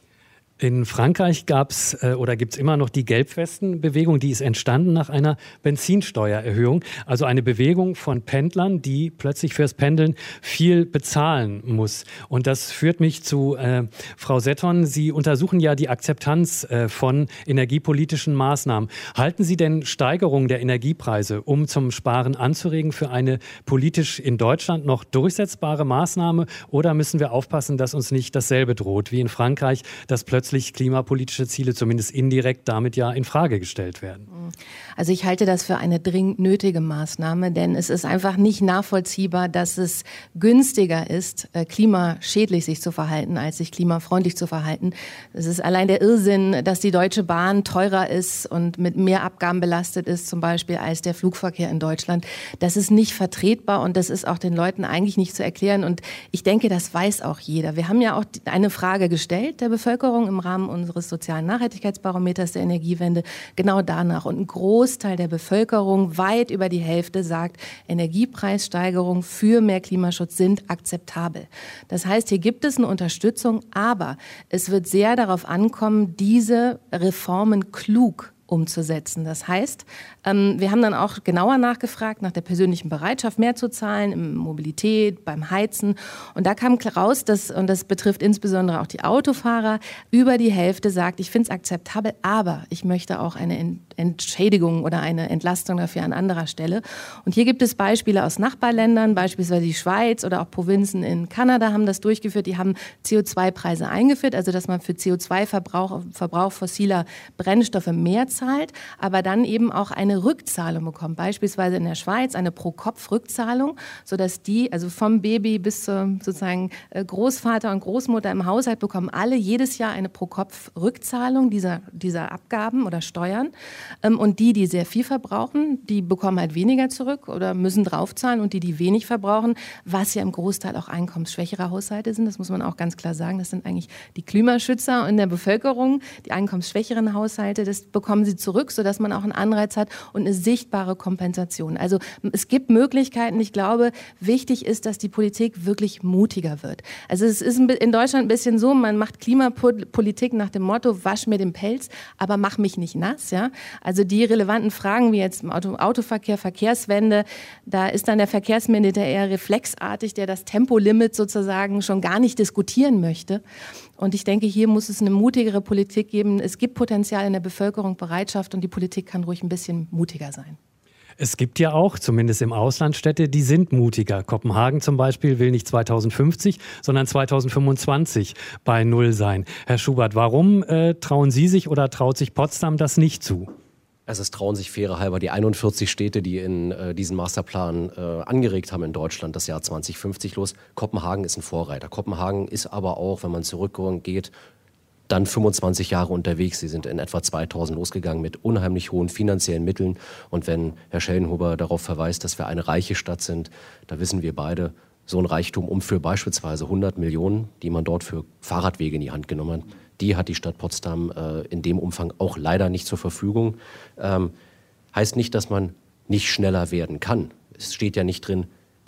In Frankreich gab es äh, oder gibt es immer noch die Gelbwestenbewegung, die ist entstanden nach einer Benzinsteuererhöhung. Also eine Bewegung von Pendlern, die plötzlich fürs Pendeln viel bezahlen muss. Und das führt mich zu äh, Frau Setton. Sie untersuchen ja die Akzeptanz äh, von energiepolitischen Maßnahmen. Halten Sie denn Steigerungen der Energiepreise, um zum Sparen anzuregen, für eine politisch in Deutschland noch durchsetzbare Maßnahme? Oder müssen wir aufpassen, dass uns nicht dasselbe droht wie in Frankreich, dass plötzlich klimapolitische Ziele zumindest indirekt damit ja in Frage gestellt werden? Also ich halte das für eine dringend nötige Maßnahme, denn es ist einfach nicht nachvollziehbar, dass es günstiger ist, klimaschädlich sich zu verhalten, als sich klimafreundlich zu verhalten. Es ist allein der Irrsinn, dass die Deutsche Bahn teurer ist und mit mehr Abgaben belastet ist, zum Beispiel als der Flugverkehr in Deutschland. Das ist nicht vertretbar und das ist auch den Leuten eigentlich nicht zu erklären. Und ich denke, das weiß auch jeder. Wir haben ja auch eine Frage gestellt der Bevölkerung im Rahmen unseres sozialen Nachhaltigkeitsbarometers der Energiewende genau danach. Und ein Großteil der Bevölkerung, weit über die Hälfte, sagt, Energiepreissteigerungen für mehr Klimaschutz sind akzeptabel. Das heißt, hier gibt es eine Unterstützung, aber es wird sehr darauf ankommen, diese Reformen klug umzusetzen. Das heißt, ähm, wir haben dann auch genauer nachgefragt nach der persönlichen Bereitschaft, mehr zu zahlen, in Mobilität, beim Heizen. Und da kam raus, dass, und das betrifft insbesondere auch die Autofahrer, über die Hälfte sagt, ich finde es akzeptabel, aber ich möchte auch eine Entschädigung oder eine Entlastung dafür an anderer Stelle. Und hier gibt es Beispiele aus Nachbarländern, beispielsweise die Schweiz oder auch Provinzen in Kanada haben das durchgeführt. Die haben C O zwei Preise eingeführt, also dass man für C O zwei Verbrauch, Verbrauch fossiler Brennstoffe mehr zahlt, aber dann eben auch eine Rückzahlung bekommt. Beispielsweise in der Schweiz eine Pro-Kopf-Rückzahlung, sodass die, also vom Baby bis zum sozusagen Großvater und Großmutter im Haushalt bekommen alle jedes Jahr eine Pro-Kopf-Rückzahlung dieser, dieser Abgaben oder Steuern. Und die, die sehr viel verbrauchen, die bekommen halt weniger zurück oder müssen draufzahlen. Und die, die wenig verbrauchen, was ja im Großteil auch einkommensschwächere Haushalte sind, das muss man auch ganz klar sagen, das sind eigentlich die Klimaschützer in der Bevölkerung, die einkommensschwächeren Haushalte, das bekommen sie zurück, sodass man auch einen Anreiz hat und eine sichtbare Kompensation. Also es gibt Möglichkeiten. Ich glaube, wichtig ist, dass die Politik wirklich mutiger wird. Also es ist in Deutschland ein bisschen so, man macht Klimapolitik nach dem Motto, wasch mir den Pelz, aber mach mich nicht nass, ja. Also die relevanten Fragen wie jetzt im Auto, Autoverkehr, Verkehrswende, da ist dann der Verkehrsminister eher reflexartig, der das Tempolimit sozusagen schon gar nicht diskutieren möchte. Und ich denke, hier muss es eine mutigere Politik geben. Es gibt Potenzial in der Bevölkerung, Bereitschaft und die Politik kann ruhig ein bisschen mutiger sein. Es gibt ja auch, zumindest im Ausland, Städte, die sind mutiger. Kopenhagen zum Beispiel will nicht zweitausendfünfzig, sondern zweitausendfünfundzwanzig bei Null sein. Herr Schubert, warum äh, trauen Sie sich oder traut sich Potsdam das nicht zu? Also es trauen sich faire halber die einundvierzig Städte, die in äh, diesen Masterplan äh, angeregt haben in Deutschland, das Jahr zwanzig fünfzig los. Kopenhagen ist ein Vorreiter. Kopenhagen ist aber auch, wenn man zurückgeht, dann fünfundzwanzig Jahre unterwegs. Sie sind in etwa zweitausend losgegangen mit unheimlich hohen finanziellen Mitteln. Und wenn Herr Schellenhuber darauf verweist, dass wir eine reiche Stadt sind, da wissen wir beide, so ein Reichtum um für beispielsweise hundert Millionen, die man dort für Fahrradwege in die Hand genommen hat, die hat die Stadt Potsdam äh, in dem Umfang auch leider nicht zur Verfügung. Ähm, heißt nicht, dass man nicht schneller werden kann. Es steht ja nicht drin,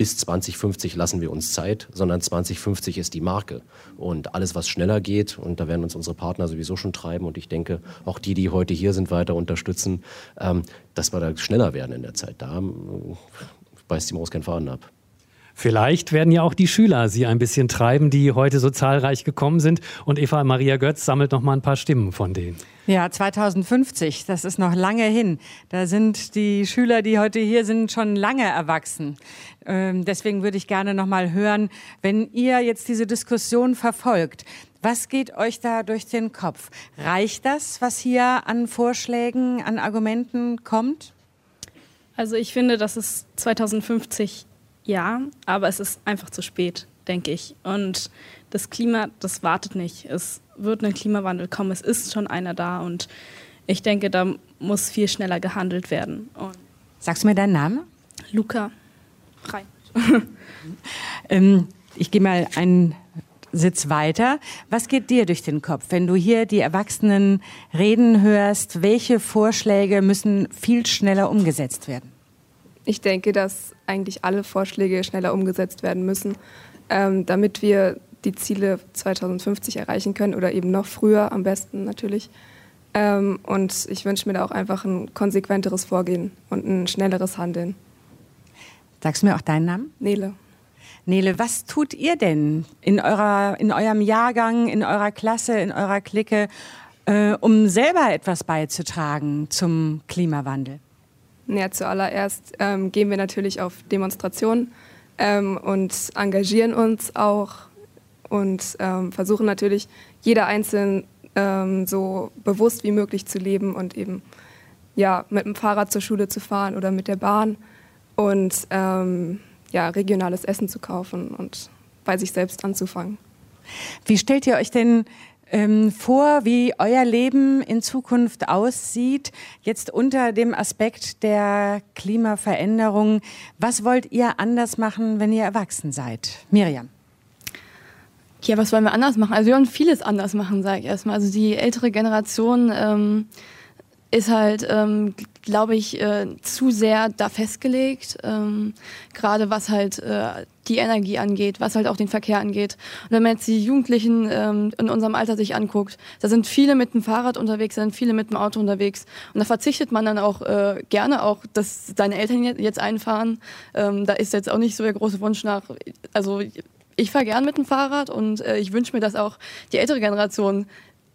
bis zwanzig fünfzig lassen wir uns Zeit, sondern zwanzig fünfzig ist die Marke. Und alles, was schneller geht, und da werden uns unsere Partner sowieso schon treiben, und ich denke, auch die, die heute hier sind, weiter unterstützen, ähm, dass wir da schneller werden in der Zeit. Da äh, beißt die Maus keinen Faden ab. Vielleicht werden ja auch die Schüler Sie ein bisschen treiben, die heute so zahlreich gekommen sind. Und Eva Maria Götz sammelt noch mal ein paar Stimmen von denen. Ja, zweitausendfünfzig, das ist noch lange hin. Da sind die Schüler, die heute hier sind, schon lange erwachsen. Ähm, deswegen würde ich gerne noch mal hören, wenn ihr jetzt diese Diskussion verfolgt, was geht euch da durch den Kopf? Reicht das, was hier an Vorschlägen, an Argumenten kommt? Also ich finde, das ist zweitausendfünfzig ja, aber es ist einfach zu spät, denke ich. Und das Klima, das wartet nicht. Es wird ein Klimawandel kommen, es ist schon einer da und ich denke, da muss viel schneller gehandelt werden. Und Sagst du mir deinen Namen? Luca. Rein. ähm, ich gehe mal einen Sitz weiter. Was geht dir durch den Kopf, wenn du hier die Erwachsenen reden hörst? Welche Vorschläge müssen viel schneller umgesetzt werden? Ich denke, dass eigentlich alle Vorschläge schneller umgesetzt werden müssen, ähm, damit wir die Ziele zweitausendfünfzig erreichen können oder eben noch früher, am besten natürlich. Ähm, und ich wünsche mir da auch einfach ein konsequenteres Vorgehen und ein schnelleres Handeln. Sagst du mir auch deinen Namen? Nele. Nele, was tut ihr denn in, eurer, in eurem Jahrgang, in eurer Klasse, in eurer Clique, äh, um selber etwas beizutragen zum Klimawandel? Ja, zuallererst ähm, gehen wir natürlich auf Demonstrationen ähm, und engagieren uns auch und ähm, versuchen natürlich, jeder Einzelne ähm, so bewusst wie möglich zu leben und eben ja, mit dem Fahrrad zur Schule zu fahren oder mit der Bahn und ähm, ja, regionales Essen zu kaufen und bei sich selbst anzufangen. Wie stellt ihr euch denn ähm, vor, wie euer Leben in Zukunft aussieht, jetzt unter dem Aspekt der Klimaveränderung? Was wollt ihr anders machen, wenn ihr erwachsen seid? Miriam. Ja, was wollen wir anders machen? Also wir wollen vieles anders machen, sage ich erstmal. Also die ältere Generation ähm, ist halt, ähm, glaube ich, äh, zu sehr da festgelegt, ähm, gerade was halt äh, die Energie angeht, was halt auch den Verkehr angeht. Und wenn man jetzt die Jugendlichen ähm, in unserem Alter sich anguckt, da sind viele mit dem Fahrrad unterwegs, da sind viele mit dem Auto unterwegs. Und da verzichtet man dann auch äh, gerne auch, dass deine Eltern jetzt einfahren. Ähm, da ist jetzt auch nicht so der große Wunsch nach, also ich fahre gern mit dem Fahrrad und äh, ich wünsche mir, dass auch die ältere Generation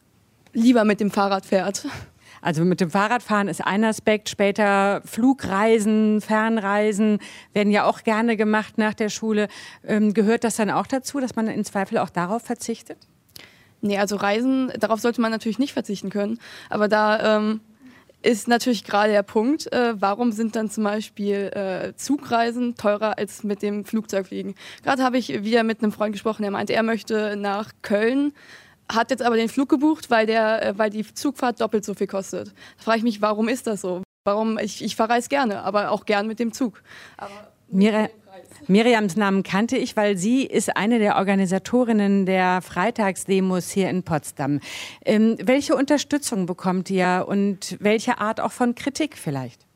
lieber mit dem Fahrrad fährt. Also mit dem Fahrradfahren ist ein Aspekt, später Flugreisen, Fernreisen werden ja auch gerne gemacht nach der Schule. Ähm, gehört das dann auch dazu, dass man im Zweifel auch darauf verzichtet? Nee, also Reisen, darauf sollte man natürlich nicht verzichten können. Aber da ähm, ist natürlich gerade der Punkt, äh, warum sind dann zum Beispiel äh, Zugreisen teurer als mit dem Flugzeug fliegen? Gerade habe ich wieder mit einem Freund gesprochen, der meinte, er möchte nach Köln, hat jetzt aber den Flug gebucht, weil, der, weil die Zugfahrt doppelt so viel kostet. Da frage ich mich, warum ist das so? Warum? Ich, ich verreise gerne, aber auch gern mit dem Zug. Aber Mir, Miriams Namen kannte ich, weil sie ist eine der Organisatorinnen der Freitagsdemos hier in Potsdam. Ähm, welche Unterstützung bekommt ihr und welche Art auch von Kritik vielleicht?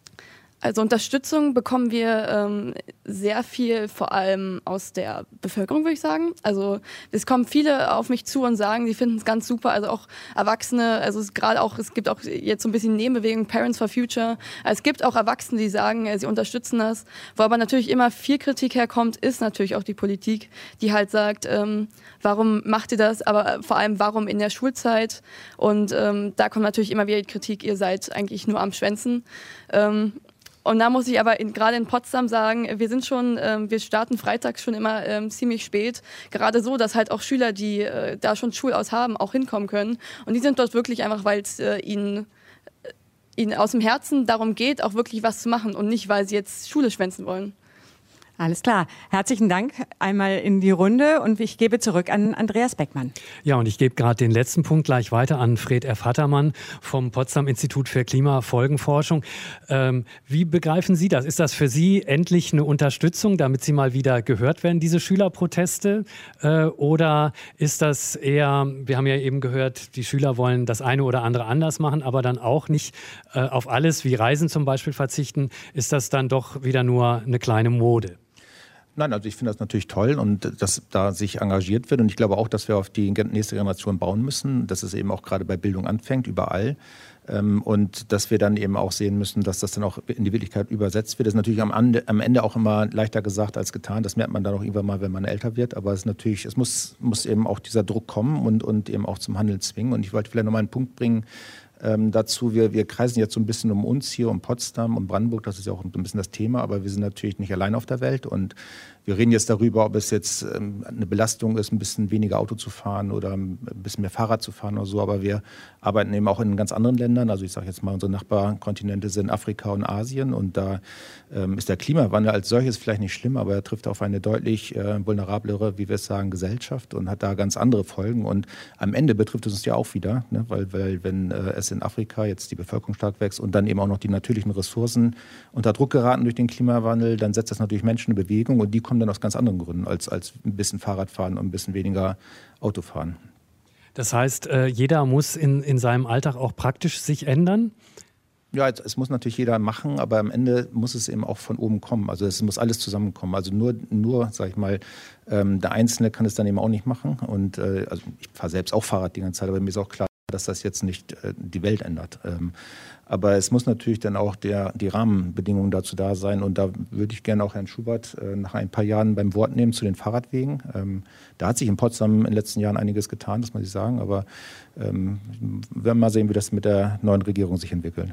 Also Unterstützung bekommen wir ähm, sehr viel, vor allem aus der Bevölkerung, würde ich sagen. Also es kommen viele auf mich zu und sagen, sie finden es ganz super. Also auch Erwachsene, also es gerade auch, es gibt auch jetzt so ein bisschen Nebenbewegung, Parents for Future. Es gibt auch Erwachsene, die sagen, äh, sie unterstützen das. Wo aber natürlich immer viel Kritik herkommt, ist natürlich auch die Politik, die halt sagt, ähm, warum macht ihr das? Aber vor allem, warum in der Schulzeit? Und ähm, da kommt natürlich immer wieder die Kritik, ihr seid eigentlich nur am Schwänzen. Ähm, Und da muss ich aber in, gerade in Potsdam sagen, wir sind schon, ähm, wir starten freitags schon immer ähm, ziemlich spät. Gerade so, dass halt auch Schüler, die äh, da schon Schulaus haben, auch hinkommen können. Und die sind dort wirklich einfach, weil es äh, ihnen, äh, ihnen aus dem Herzen darum geht, auch wirklich was zu machen und nicht, weil sie jetzt Schule schwänzen wollen. Alles klar. Herzlichen Dank einmal in die Runde und ich gebe zurück an Andreas Beckmann. Ja, und ich gebe gerade den letzten Punkt gleich weiter an Fred F. Hattermann vom Potsdam Institut für Klimafolgenforschung. Ähm, wie begreifen Sie das? Ist das für Sie endlich eine Unterstützung, damit Sie mal wieder gehört werden, diese Schülerproteste? Äh, oder ist das eher, wir haben ja eben gehört, die Schüler wollen das eine oder andere anders machen, aber dann auch nicht äh, auf alles wie Reisen zum Beispiel verzichten. Ist das dann doch wieder nur eine kleine Mode? Nein, also ich finde das natürlich toll und dass da sich engagiert wird. Und ich glaube auch, dass wir auf die nächste Generation bauen müssen, dass es eben auch gerade bei Bildung anfängt, überall. Und dass wir dann eben auch sehen müssen, dass das dann auch in die Wirklichkeit übersetzt wird. Das ist natürlich am Ende auch immer leichter gesagt als getan. Das merkt man dann auch irgendwann mal, wenn man älter wird. Aber es ist natürlich, es muss, muss eben auch dieser Druck kommen und, und eben auch zum Handeln zwingen. Und ich wollte vielleicht noch mal einen Punkt bringen, Ähm, dazu, wir, wir kreisen jetzt so ein bisschen um uns hier, um Potsdam, um Brandenburg, das ist ja auch ein bisschen das Thema, aber wir sind natürlich nicht allein auf der Welt und wir reden jetzt darüber, ob es jetzt ähm, eine Belastung ist, ein bisschen weniger Auto zu fahren oder ein bisschen mehr Fahrrad zu fahren oder so, aber wir arbeiten eben auch in ganz anderen Ländern, also ich sage jetzt mal, unsere Nachbarkontinente sind Afrika und Asien und da ähm, ist der Klimawandel als solches vielleicht nicht schlimm, aber er trifft auf eine deutlich äh, vulnerablere, wie wir es sagen, Gesellschaft und hat da ganz andere Folgen und am Ende betrifft es uns ja auch wieder, ne? weil, weil wenn äh, es in Afrika jetzt die Bevölkerung stark wächst und dann eben auch noch die natürlichen Ressourcen unter Druck geraten durch den Klimawandel, dann setzt das natürlich Menschen in Bewegung und die kommen dann aus ganz anderen Gründen als, als ein bisschen Fahrradfahren und ein bisschen weniger Autofahren. Das heißt, jeder muss in, in seinem Alltag auch praktisch sich ändern? Ja, es, es muss natürlich jeder machen, aber am Ende muss es eben auch von oben kommen. Also es muss alles zusammenkommen. Also nur, nur sag ich mal, ähm, der Einzelne kann es dann eben auch nicht machen. Und äh, also ich fahre selbst auch Fahrrad die ganze Zeit, aber mir ist auch klar, dass das jetzt nicht äh, die Welt ändert. Ähm, aber es muss natürlich dann auch der, die Rahmenbedingungen dazu da sein. Und da würde ich gerne auch Herrn Schubert äh, nach ein paar Jahren beim Wort nehmen zu den Fahrradwegen. Ähm, da hat sich in Potsdam in den letzten Jahren einiges getan, das muss ich sagen. Aber ähm, wir werden mal sehen, wie das mit der neuen Regierung sich entwickelt.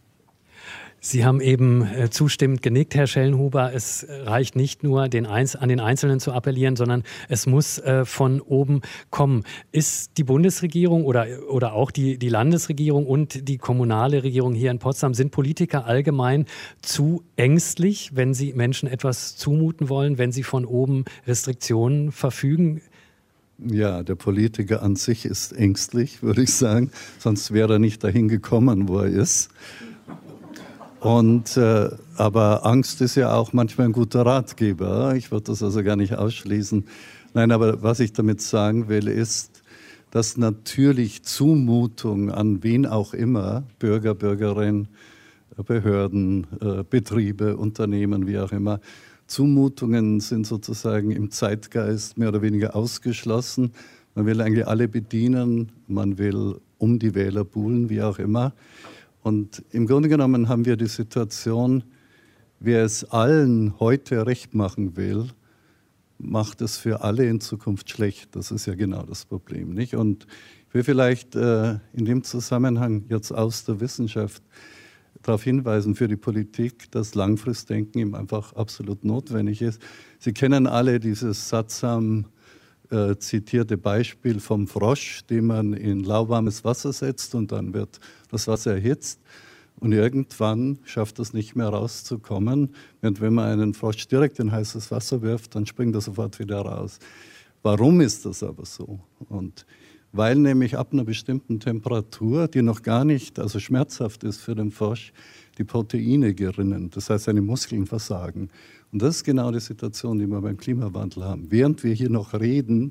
Sie haben eben äh, zustimmend genickt, Herr Schellenhuber. Es reicht nicht nur, den Einz- an den Einzelnen zu appellieren, sondern es muss äh, von oben kommen. Ist die Bundesregierung oder, oder auch die, die Landesregierung und die kommunale Regierung hier in Potsdam, sind Politiker allgemein zu ängstlich, wenn sie Menschen etwas zumuten wollen, wenn sie von oben Restriktionen verfügen? Ja, der Politiker an sich ist ängstlich, würde ich sagen. Sonst wäre er nicht dahin gekommen, wo er ist. Und, äh, aber Angst ist ja auch manchmal ein guter Ratgeber. Ich würde das also gar nicht ausschließen. Nein, aber was ich damit sagen will, ist, dass natürlich Zumutung an wen auch immer, Bürger, Bürgerinnen, Behörden, äh, Betriebe, Unternehmen, wie auch immer, Zumutungen sind sozusagen im Zeitgeist mehr oder weniger ausgeschlossen. Man will eigentlich alle bedienen, man will um die Wähler buhlen, wie auch immer. Und im Grunde genommen haben wir die Situation, wer es allen heute recht machen will, macht es für alle in Zukunft schlecht. Das ist ja genau das Problem, nicht? Und ich will vielleicht äh, in dem Zusammenhang jetzt aus der Wissenschaft darauf hinweisen für die Politik, dass Langfristdenken eben einfach absolut notwendig ist. Sie kennen alle dieses sattsam äh, zitierte Beispiel vom Frosch, den man in lauwarmes Wasser setzt und dann wird das Wasser erhitzt und irgendwann schafft es nicht mehr rauszukommen. Und wenn man einen Frosch direkt in heißes Wasser wirft, dann springt er sofort wieder raus. Warum ist das aber so? Und weil nämlich ab einer bestimmten Temperatur, die noch gar nicht also schmerzhaft ist für den Frosch, die Proteine gerinnen, das heißt seine Muskeln versagen. Und das ist genau die Situation, die wir beim Klimawandel haben. Während wir hier noch reden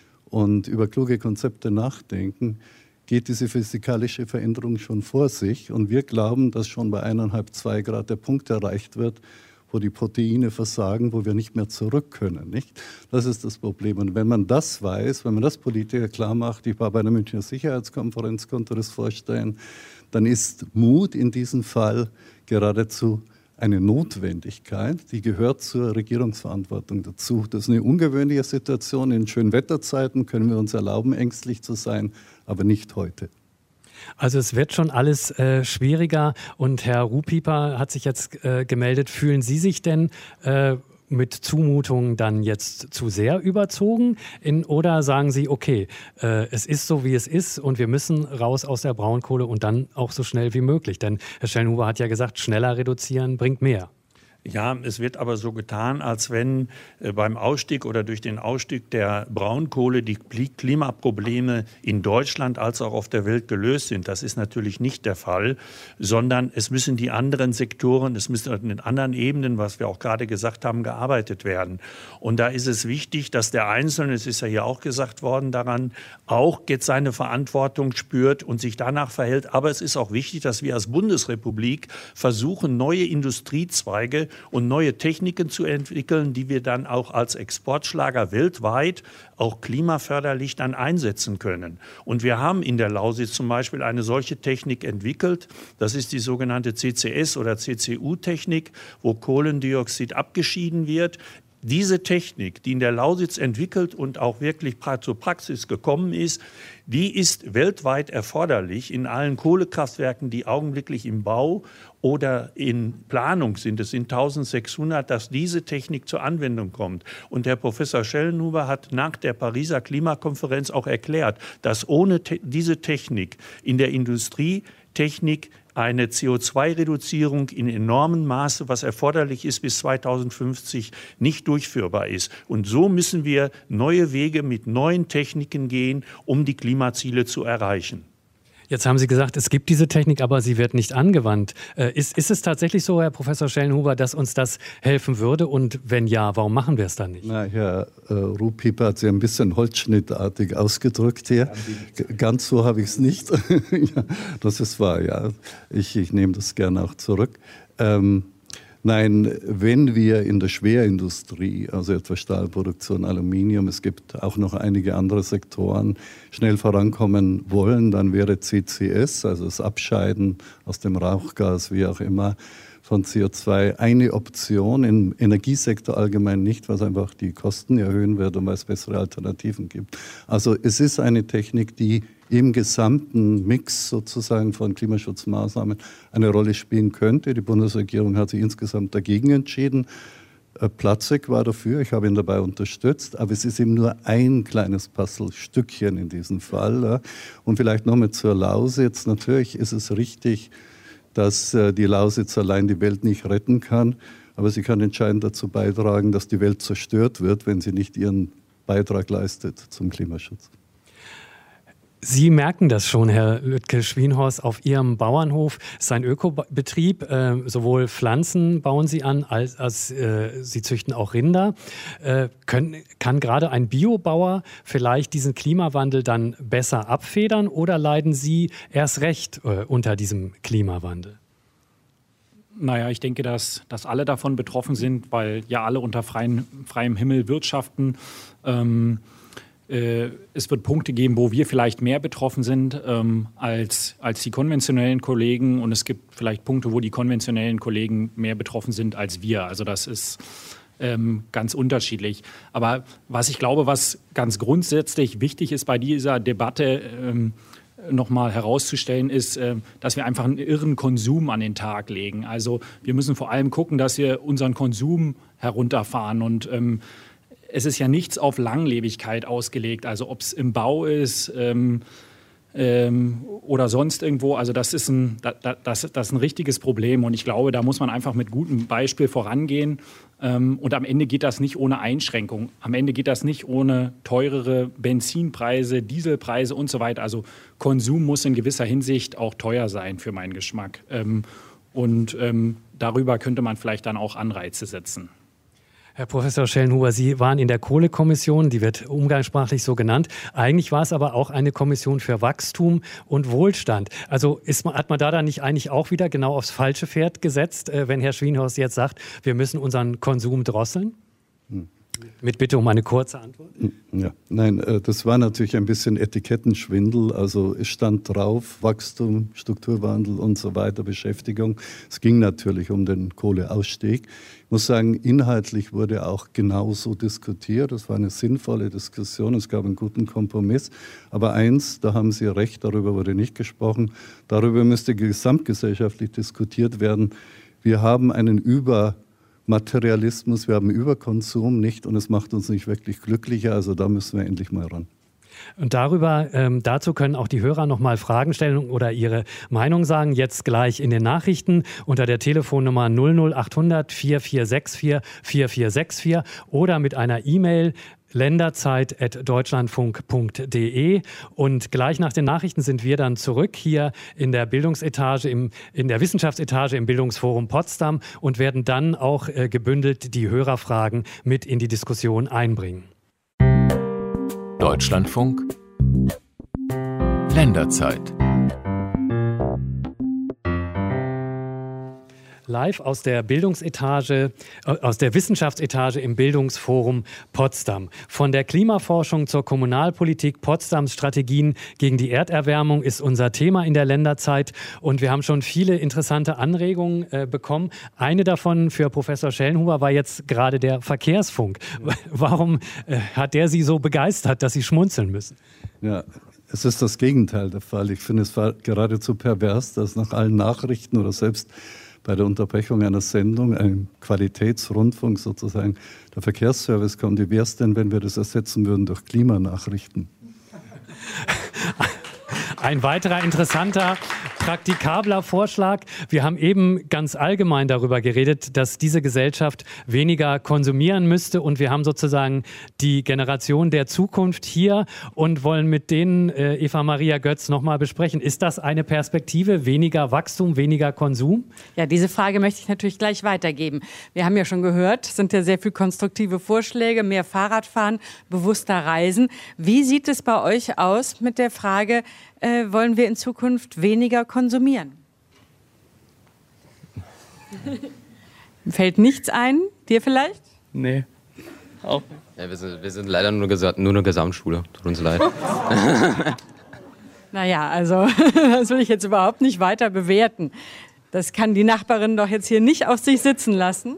und über kluge Konzepte nachdenken, geht diese physikalische Veränderung schon vor sich. Und wir glauben, dass schon bei eineinhalb, zwei Grad der Punkt erreicht wird, wo die Proteine versagen, wo wir nicht mehr zurück können. Nicht? Das ist das Problem. Und wenn man das weiß, wenn man das Politiker klar macht, ich war bei der Münchner Sicherheitskonferenz, konnte das vorstellen, dann ist Mut in diesem Fall geradezu eine Notwendigkeit, die gehört zur Regierungsverantwortung dazu. Das ist eine ungewöhnliche Situation. In schönen Wetterzeiten können wir uns erlauben, ängstlich zu sein, aber nicht heute. Also es wird schon alles äh, schwieriger und Herr Ruhpieper hat sich jetzt äh, gemeldet. Fühlen Sie sich denn äh, mit Zumutungen dann jetzt zu sehr überzogen in, oder sagen Sie, okay, äh, es ist so, wie es ist und wir müssen raus aus der Braunkohle und dann auch so schnell wie möglich? Denn Herr Schellenhuber hat ja gesagt, schneller reduzieren bringt mehr. Ja, es wird aber so getan, als wenn äh, beim Ausstieg oder durch den Ausstieg der Braunkohle die Klimaprobleme in Deutschland als auch auf der Welt gelöst sind. Das ist natürlich nicht der Fall, sondern es müssen die anderen Sektoren, es müssen an den anderen Ebenen, was wir auch gerade gesagt haben, gearbeitet werden. Und da ist es wichtig, dass der Einzelne, es ist ja hier auch gesagt worden daran, auch jetzt seine Verantwortung spürt und sich danach verhält. Aber es ist auch wichtig, dass wir als Bundesrepublik versuchen, neue Industriezweige und neue Techniken zu entwickeln, die wir dann auch als Exportschlager weltweit auch klimaförderlich dann einsetzen können. Und wir haben in der Lausitz zum Beispiel eine solche Technik entwickelt. Das ist die sogenannte C C S- oder C C U-Technik, wo Kohlendioxid abgeschieden wird. Diese Technik, die in der Lausitz entwickelt und auch wirklich zur Praxis gekommen ist, die ist weltweit erforderlich in allen Kohlekraftwerken, die augenblicklich im Bau oder in Planung sind. Es sind eintausendsechshundert, dass diese Technik zur Anwendung kommt. Und Herr Professor Schellenhuber hat nach der Pariser Klimakonferenz auch erklärt, dass ohne te- diese Technik in der Industrie Technik eine C O zwei Reduzierung in enormem Maße, was erforderlich ist, bis zweitausendfünfzig nicht durchführbar ist. Und so müssen wir neue Wege mit neuen Techniken gehen, um die Klimaziele zu erreichen. Jetzt haben Sie gesagt, es gibt diese Technik, aber sie wird nicht angewandt. Äh, ist, ist es tatsächlich so, Herr Professor Schellenhuber, dass uns das helfen würde? Und wenn ja, warum machen wir es dann nicht? Na, Herr äh, Ruhpieper hat sich ein bisschen holzschnittartig ausgedrückt hier. G- Ganz so habe ich es nicht. Ja, das ist wahr, ja. Ich, ich nehme das gerne auch zurück. Ähm, Nein, wenn wir in der Schwerindustrie, also etwa Stahlproduktion, Aluminium, es gibt auch noch einige andere Sektoren, schnell vorankommen wollen, dann wäre C C S, also das Abscheiden aus dem Rauchgas, wie auch immer, von C O zwei eine Option, im Energiesektor allgemein nicht, was einfach die Kosten erhöhen wird und weil es bessere Alternativen gibt. Also es ist eine Technik, die im gesamten Mix sozusagen von Klimaschutzmaßnahmen eine Rolle spielen könnte. Die Bundesregierung hat sich insgesamt dagegen entschieden. Platzek war dafür, ich habe ihn dabei unterstützt, aber es ist eben nur ein kleines Puzzlestückchen in diesem Fall. Und vielleicht noch mit zur Lausitz. Natürlich ist es richtig, dass die Lausitz allein die Welt nicht retten kann, aber sie kann entscheidend dazu beitragen, dass die Welt zerstört wird, wenn sie nicht ihren Beitrag leistet zum Klimaschutz. Sie merken das schon, Herr Lüttke-Schwienhorst, auf Ihrem Bauernhof. Es ist ein Ökobetrieb. Äh, sowohl Pflanzen bauen Sie an, als, als äh, Sie züchten auch Rinder. Äh, können, kann gerade ein Biobauer vielleicht diesen Klimawandel dann besser abfedern oder leiden Sie erst recht äh, unter diesem Klimawandel? Naja, ich denke, dass, dass alle davon betroffen sind, weil ja alle unter freien, freiem Himmel wirtschaften. Ähm, Es wird Punkte geben, wo wir vielleicht mehr betroffen sind ähm, als, als die konventionellen Kollegen. Und es gibt vielleicht Punkte, wo die konventionellen Kollegen mehr betroffen sind als wir. Also das ist ähm, ganz unterschiedlich. Aber was ich glaube, was ganz grundsätzlich wichtig ist bei dieser Debatte, ähm, nochmal herauszustellen, ist, äh, dass wir einfach einen irren Konsum an den Tag legen. Also wir müssen vor allem gucken, dass wir unseren Konsum herunterfahren. Und ähm, es ist ja nichts auf Langlebigkeit ausgelegt, also ob es im Bau ist ähm, ähm, oder sonst irgendwo. Also das ist, ein, das, das, das ist ein richtiges Problem und ich glaube, da muss man einfach mit gutem Beispiel vorangehen. Ähm, und am Ende geht das nicht ohne Einschränkung. Am Ende geht das nicht ohne teurere Benzinpreise, Dieselpreise und so weiter. Also Konsum muss in gewisser Hinsicht auch teuer sein für meinen Geschmack. Ähm, und ähm, darüber könnte man vielleicht dann auch Anreize setzen. Herr Professor Schellenhuber, Sie waren in der Kohlekommission, die wird umgangssprachlich so genannt. Eigentlich war es aber auch eine Kommission für Wachstum und Wohlstand. Also ist, hat man da dann nicht eigentlich auch wieder genau aufs falsche Pferd gesetzt, wenn Herr Schwienhorst jetzt sagt, wir müssen unseren Konsum drosseln? Hm. Mit Bitte um eine kurze Antwort. Ja, nein, das war natürlich ein bisschen Etikettenschwindel. Also es stand drauf, Wachstum, Strukturwandel und so weiter, Beschäftigung. Es ging natürlich um den Kohleausstieg. Ich muss sagen, inhaltlich wurde auch genauso diskutiert. Es war eine sinnvolle Diskussion, es gab einen guten Kompromiss. Aber eins, da haben Sie recht, darüber wurde nicht gesprochen. Darüber müsste gesamtgesellschaftlich diskutiert werden. Wir haben einen Über Materialismus, wir haben Überkonsum nicht und es macht uns nicht wirklich glücklicher, also da müssen wir endlich mal ran. Und darüber, ähm, dazu können auch die Hörer noch mal Fragen stellen oder ihre Meinung sagen, jetzt gleich in den Nachrichten unter der Telefonnummer null null acht hundert vier vier sechs vier vier vier sechs vier oder mit einer E-Mail länderzeit at deutschlandfunk punkt de und gleich nach den Nachrichten sind wir dann zurück hier in der Bildungsetage, im, in der Wissenschaftsetage im Bildungsforum Potsdam und werden dann auch äh, gebündelt die Hörerfragen mit in die Diskussion einbringen. Deutschlandfunk Länderzeit. Live aus der Bildungsetage, aus der Wissenschaftsetage im Bildungsforum Potsdam. Von der Klimaforschung zur Kommunalpolitik Potsdams Strategien gegen die Erderwärmung ist unser Thema in der Länderzeit. Und wir haben schon viele interessante Anregungen äh, bekommen. Eine davon für Professor Schellenhuber war jetzt gerade der Verkehrsfunk. Warum äh, hat der Sie so begeistert, dass Sie schmunzeln müssen? Ja. Es ist das Gegenteil der Fall. Ich finde es geradezu pervers, dass nach allen Nachrichten oder selbst bei der Unterbrechung einer Sendung, einem Qualitätsrundfunk sozusagen, der Verkehrsservice kommt. Wie wäre es denn, wenn wir das ersetzen würden durch Klimanachrichten? Ein weiterer interessanter, praktikabler Vorschlag. Wir haben eben ganz allgemein darüber geredet, dass diese Gesellschaft weniger konsumieren müsste. Und wir haben sozusagen die Generation der Zukunft hier und wollen mit denen äh, Eva Maria Götz nochmal besprechen. Ist das eine Perspektive? Weniger Wachstum, weniger Konsum? Ja, diese Frage möchte ich natürlich gleich weitergeben. Wir haben ja schon gehört, es sind ja sehr viele konstruktive Vorschläge, mehr Fahrradfahren, bewusster reisen. Wie sieht es bei euch aus mit der Frage, äh, wollen wir in Zukunft weniger konsumieren? Fällt nichts ein? Dir vielleicht? Nee. Auch. Ja, wir, sind, wir sind leider nur, gesa- nur eine Gesamtschule. Tut uns leid. Naja, also das will ich jetzt überhaupt nicht weiter bewerten. Das kann die Nachbarin doch jetzt hier nicht auf sich sitzen lassen.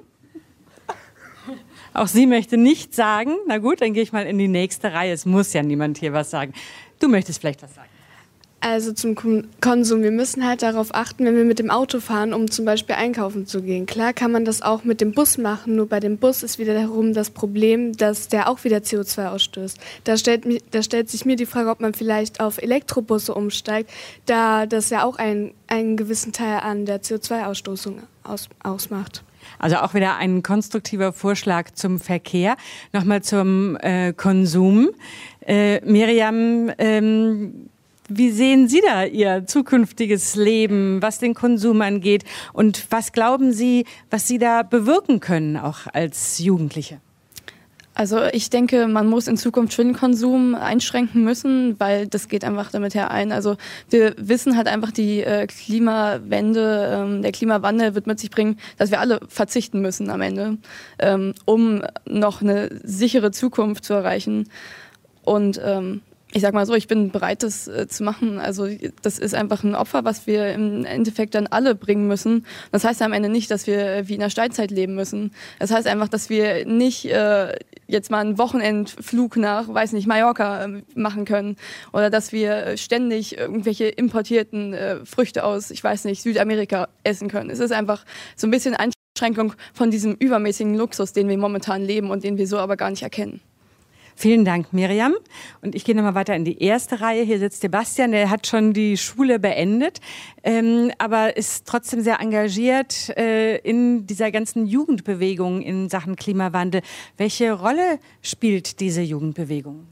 Auch sie möchte nichts sagen. Na gut, dann gehe ich mal in die nächste Reihe. Es muss ja niemand hier was sagen. Du möchtest vielleicht was sagen. Also zum Konsum. Wir müssen halt darauf achten, wenn wir mit dem Auto fahren, um zum Beispiel einkaufen zu gehen. Klar kann man das auch mit dem Bus machen, nur bei dem Bus ist wiederum das Problem, dass der auch wieder C O zwei ausstößt. Da stellt, da stellt sich mir die Frage, ob man vielleicht auf Elektrobusse umsteigt, da das ja auch ein, einen gewissen Teil an der C O zwei Ausstoßung aus, ausmacht. Also auch wieder ein konstruktiver Vorschlag zum Verkehr. Nochmal zum äh, Konsum. Äh, Miriam, ähm, wie sehen Sie da Ihr zukünftiges Leben, was den Konsum angeht? Und was glauben Sie, was Sie da bewirken können, auch als Jugendliche? Also ich denke, man muss in Zukunft schon den Konsum einschränken müssen, weil das geht einfach damit herein. Also wir wissen halt einfach, die äh, Klimawende, ähm, der Klimawandel wird mit sich bringen, dass wir alle verzichten müssen am Ende, ähm, um noch eine sichere Zukunft zu erreichen. Und ähm, ich sag mal so, ich bin bereit, das äh, zu machen. Also das ist einfach ein Opfer, was wir im Endeffekt dann alle bringen müssen. Das heißt am Ende nicht, dass wir wie in der Steinzeit leben müssen. Das heißt einfach, dass wir nicht äh, jetzt mal einen Wochenendflug nach, weiß nicht, Mallorca äh, machen können oder dass wir ständig irgendwelche importierten äh, Früchte aus, ich weiß nicht, Südamerika essen können. Es ist einfach so ein bisschen Einschränkung von diesem übermäßigen Luxus, den wir momentan leben und den wir so aber gar nicht erkennen. Vielen Dank, Miriam. Und ich gehe nochmal weiter in die erste Reihe. Hier sitzt Sebastian, der hat schon die Schule beendet, ähm, aber ist trotzdem sehr engagiert äh, in dieser ganzen Jugendbewegung in Sachen Klimawandel. Welche Rolle spielt diese Jugendbewegung?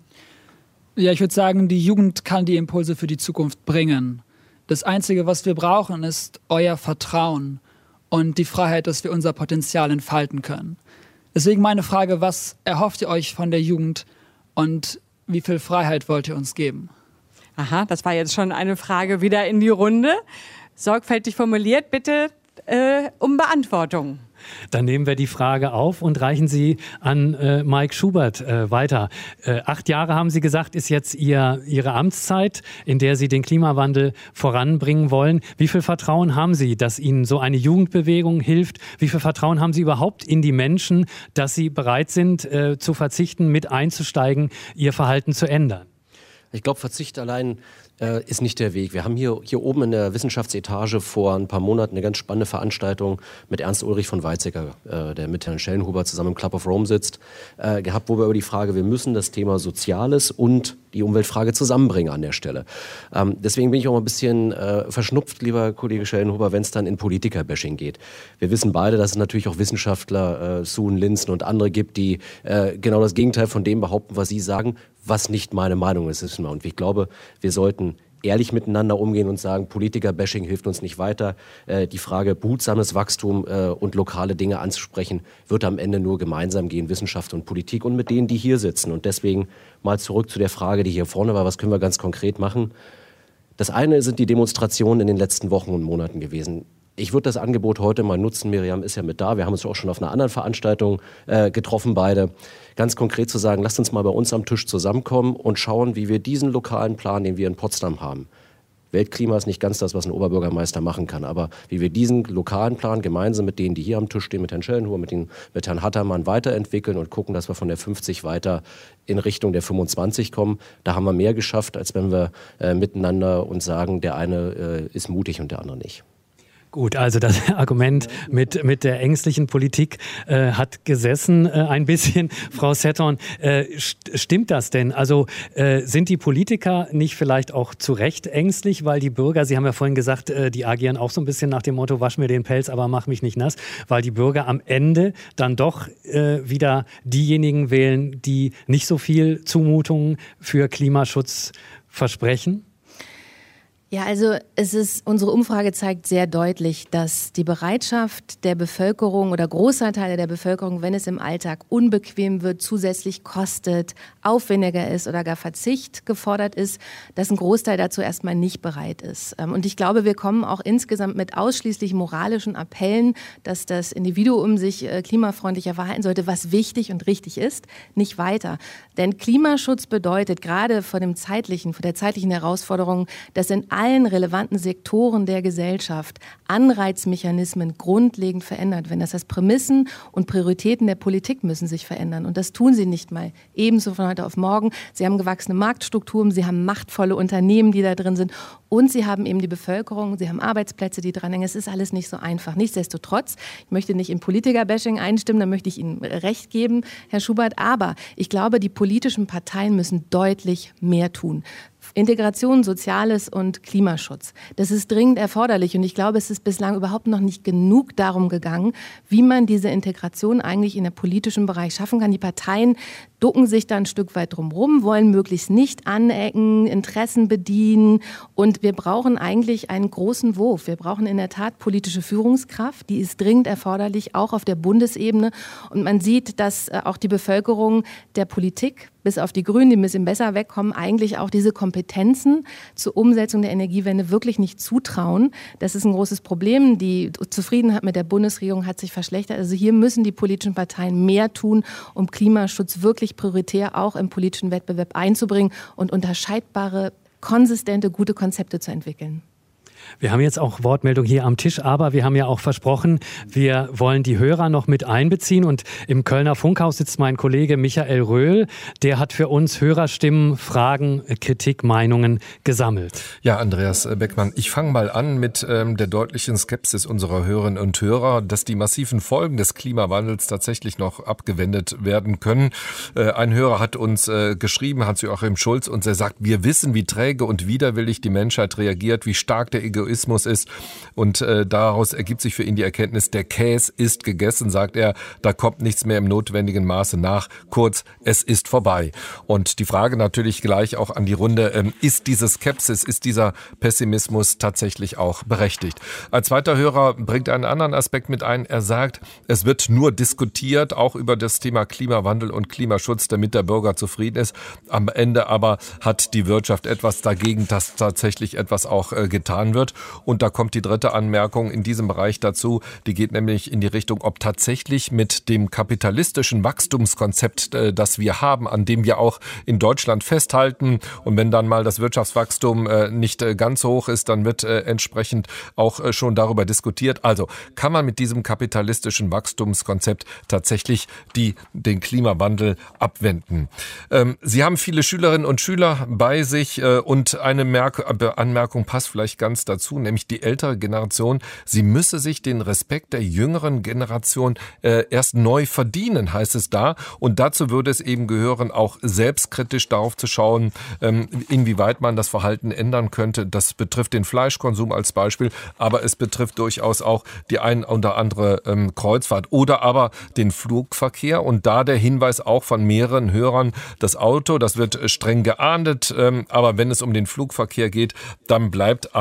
Ja, ich würde sagen, die Jugend kann die Impulse für die Zukunft bringen. Das Einzige, was wir brauchen, ist euer Vertrauen und die Freiheit, dass wir unser Potenzial entfalten können. Deswegen meine Frage, was erhofft ihr euch von der Jugend und wie viel Freiheit wollt ihr uns geben? Aha, das war jetzt schon eine Frage wieder in die Runde. Sorgfältig formuliert, bitte äh, um Beantwortung. Dann nehmen wir die Frage auf und reichen sie an äh, Mike Schubert äh, weiter. Äh, acht Jahre, haben Sie gesagt, ist jetzt ihr, Ihre Amtszeit, in der Sie den Klimawandel voranbringen wollen. Wie viel Vertrauen haben Sie, dass Ihnen so eine Jugendbewegung hilft? Wie viel Vertrauen haben Sie überhaupt in die Menschen, dass sie bereit sind, äh, zu verzichten, mit einzusteigen, ihr Verhalten zu ändern? Ich glaube, Verzicht allein äh, ist nicht der Weg. Wir haben hier, hier oben in der Wissenschaftsetage vor ein paar Monaten eine ganz spannende Veranstaltung mit Ernst Ulrich von Weizsäcker, äh, der mit Herrn Schellenhuber zusammen im Club of Rome sitzt, äh, gehabt, wo wir über die Frage, wir müssen das Thema Soziales und die Umweltfrage zusammenbringen an der Stelle. Ähm, deswegen bin ich auch ein bisschen äh, verschnupft, lieber Kollege Schellenhuber, wenn es dann in Politiker-Bashing geht. Wir wissen beide, dass es natürlich auch Wissenschaftler, äh, Suhn, Linzen und andere gibt, die äh, genau das Gegenteil von dem behaupten, was sie sagen, was nicht meine Meinung ist. Und ich glaube, wir sollten ehrlich miteinander umgehen und sagen, Politiker-Bashing hilft uns nicht weiter. Äh, die Frage, behutsames Wachstum äh, und lokale Dinge anzusprechen, wird am Ende nur gemeinsam gehen, Wissenschaft und Politik und mit denen, die hier sitzen. Und deswegen mal zurück zu der Frage, die hier vorne war, was können wir ganz konkret machen? Das eine sind die Demonstrationen in den letzten Wochen und Monaten gewesen. Ich würde das Angebot heute mal nutzen, Miriam ist ja mit da, wir haben uns auch schon auf einer anderen Veranstaltung äh, getroffen beide, ganz konkret zu sagen, lasst uns mal bei uns am Tisch zusammenkommen und schauen, wie wir diesen lokalen Plan, den wir in Potsdam haben, Weltklima ist nicht ganz das, was ein Oberbürgermeister machen kann, aber wie wir diesen lokalen Plan gemeinsam mit denen, die hier am Tisch stehen, mit Herrn Schellenhuhr, mit, den, mit Herrn Hattermann weiterentwickeln und gucken, dass wir von der fünfzig weiter in Richtung der fünfundzwanzig kommen. Da haben wir mehr geschafft, als wenn wir äh, miteinander uns sagen, der eine äh, ist mutig und der andere nicht. Gut, also das Argument mit, mit der ängstlichen Politik äh, hat gesessen äh, ein bisschen. Frau Settorn, äh, st- stimmt das denn? Also äh, sind die Politiker nicht vielleicht auch zu Recht ängstlich, weil die Bürger, Sie haben ja vorhin gesagt, äh, die agieren auch so ein bisschen nach dem Motto, wasch mir den Pelz, aber mach mich nicht nass, weil die Bürger am Ende dann doch äh, wieder diejenigen wählen, die nicht so viel Zumutungen für Klimaschutz versprechen? Ja, also es ist, unsere Umfrage zeigt sehr deutlich, dass die Bereitschaft der Bevölkerung oder großer Teile der Bevölkerung, wenn es im Alltag unbequem wird, zusätzlich kostet, aufwendiger ist oder gar Verzicht gefordert ist, dass ein Großteil dazu erstmal nicht bereit ist. Und ich glaube, wir kommen auch insgesamt mit ausschließlich moralischen Appellen, dass das Individuum sich klimafreundlicher verhalten sollte, was wichtig und richtig ist, nicht weiter. Denn Klimaschutz bedeutet gerade vor dem zeitlichen, vor der zeitlichen Herausforderung, dass in allen relevanten Sektoren der Gesellschaft Anreizmechanismen grundlegend verändert werden. Das heißt, Prämissen und Prioritäten der Politik müssen sich verändern. Und das tun sie nicht mal ebenso von heute auf morgen. Sie haben gewachsene Marktstrukturen, sie haben machtvolle Unternehmen, die da drin sind. Und sie haben eben die Bevölkerung, sie haben Arbeitsplätze, die dranhängen. Es ist alles nicht so einfach. Nichtsdestotrotz, ich möchte nicht in Politiker-Bashing einstimmen, da möchte ich Ihnen recht geben, Herr Schubert. Aber ich glaube, die politischen Parteien müssen deutlich mehr tun. Integration, Soziales und Klimaschutz. Das ist dringend erforderlich und ich glaube, es ist bislang überhaupt noch nicht genug darum gegangen, wie man diese Integration eigentlich in der politischen Bereich schaffen kann. Die Parteien ducken sich da ein Stück weit drumherum, wollen möglichst nicht anecken, Interessen bedienen und wir brauchen eigentlich einen großen Wurf. Wir brauchen in der Tat politische Führungskraft, die ist dringend erforderlich, auch auf der Bundesebene und man sieht, dass auch die Bevölkerung der Politik, bis auf die Grünen, die ein bisschen besser wegkommen, eigentlich auch diese Kompetenzen zur Umsetzung der Energiewende wirklich nicht zutrauen. Das ist ein großes Problem. Die Zufriedenheit mit der Bundesregierung hat sich verschlechtert. Also hier müssen die politischen Parteien mehr tun, um Klimaschutz wirklich prioritär auch im politischen Wettbewerb einzubringen und unterscheidbare, konsistente, gute Konzepte zu entwickeln. Wir haben jetzt auch Wortmeldung hier am Tisch, aber wir haben ja auch versprochen, wir wollen die Hörer noch mit einbeziehen. Und im Kölner Funkhaus sitzt mein Kollege Michael Röhl. Der hat für uns Hörerstimmen, Fragen, Kritik, Meinungen gesammelt. Ja, Andreas Beckmann, ich fange mal an mit ähm, der deutlichen Skepsis unserer Hörerinnen und Hörer, dass die massiven Folgen des Klimawandels tatsächlich noch abgewendet werden können. Äh, ein Hörer hat uns äh, geschrieben, Hans-Joachim Schulz, und er sagt, wir wissen, wie träge und widerwillig die Menschheit reagiert, wie stark der Egoismus ist und äh, daraus ergibt sich für ihn die Erkenntnis, der Käse ist gegessen, sagt er, da kommt nichts mehr im notwendigen Maße nach. Kurz, es ist vorbei. Und die Frage natürlich gleich auch an die Runde, ähm, ist diese Skepsis, ist dieser Pessimismus tatsächlich auch berechtigt? Ein zweiter Hörer bringt einen anderen Aspekt mit ein. Er sagt, es wird nur diskutiert, auch über das Thema Klimawandel und Klimaschutz, damit der Bürger zufrieden ist. Am Ende aber hat die Wirtschaft etwas dagegen, dass tatsächlich etwas auch äh, getan wird. Und da kommt die dritte Anmerkung in diesem Bereich dazu, die geht nämlich in die Richtung, ob tatsächlich mit dem kapitalistischen Wachstumskonzept, äh, das wir haben, an dem wir auch in Deutschland festhalten, und wenn dann mal das Wirtschaftswachstum äh, nicht äh, ganz so hoch ist, dann wird äh, entsprechend auch äh, schon darüber diskutiert. Also kann man mit diesem kapitalistischen Wachstumskonzept tatsächlich die, den Klimawandel abwenden? Ähm, Sie haben viele Schülerinnen und Schüler bei sich äh, und eine Merk- Anmerkung passt vielleicht ganz dazu, nämlich die ältere Generation, sie müsse sich den Respekt der jüngeren Generation äh, erst neu verdienen, heißt es da. Und dazu würde es eben gehören, auch selbstkritisch darauf zu schauen, ähm, inwieweit man das Verhalten ändern könnte. Das betrifft den Fleischkonsum als Beispiel, aber es betrifft durchaus auch die ein oder andere ähm, Kreuzfahrt oder aber den Flugverkehr. Und da der Hinweis auch von mehreren Hörern, das Auto, das wird streng geahndet, ähm, aber wenn es um den Flugverkehr geht, dann bleibt am Ende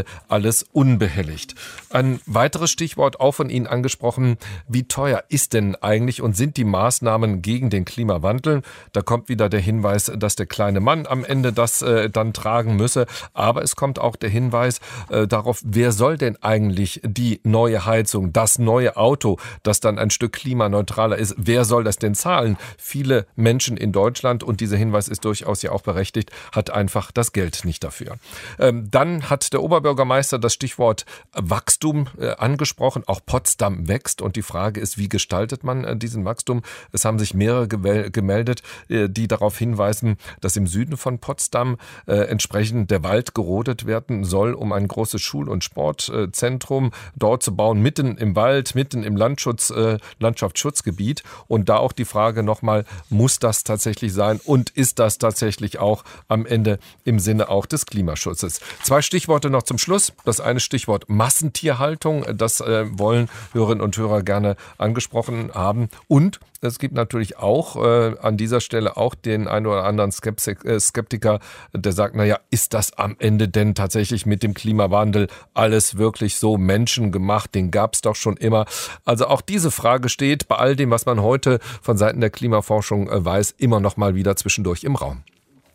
Ende alles unbehelligt. Ein weiteres Stichwort, auch von Ihnen angesprochen, wie teuer ist denn eigentlich und sind die Maßnahmen gegen den Klimawandel? Da kommt wieder der Hinweis, dass der kleine Mann am Ende das äh, dann tragen müsse. Aber es kommt auch der Hinweis äh, darauf, wer soll denn eigentlich die neue Heizung, das neue Auto, das dann ein Stück klimaneutraler ist, wer soll das denn zahlen? Viele Menschen in Deutschland, und dieser Hinweis ist durchaus ja auch berechtigt, hat einfach das Geld nicht dafür. Ähm, dann hat der Oberbürgermeister das Stichwort Wachstum äh, angesprochen. Auch Potsdam wächst und die Frage ist, wie gestaltet man äh, diesen Wachstum? Es haben sich mehrere gewähl- gemeldet, äh, die darauf hinweisen, dass im Süden von Potsdam äh, entsprechend der Wald gerodet werden soll, um ein großes Schul- und Sportzentrum dort zu bauen, mitten im Wald, mitten im Landschutz, äh, Landschaftsschutzgebiet. Und da auch die Frage nochmal, muss das tatsächlich sein und ist das tatsächlich auch am Ende im Sinne auch des Klimaschutzes? Zwei Stichworte noch zum Schluss. Das eine Stichwort Massentierhaltung. Das äh, wollen Hörerinnen und Hörer gerne angesprochen haben. Und es gibt natürlich auch äh, an dieser Stelle auch den einen oder anderen Skeptik, äh, Skeptiker, der sagt, naja, ist das am Ende denn tatsächlich mit dem Klimawandel alles wirklich so menschengemacht? Den gab es doch schon immer. Also auch diese Frage steht bei all dem, was man heute von Seiten der Klimaforschung äh, weiß, immer noch mal wieder zwischendurch im Raum.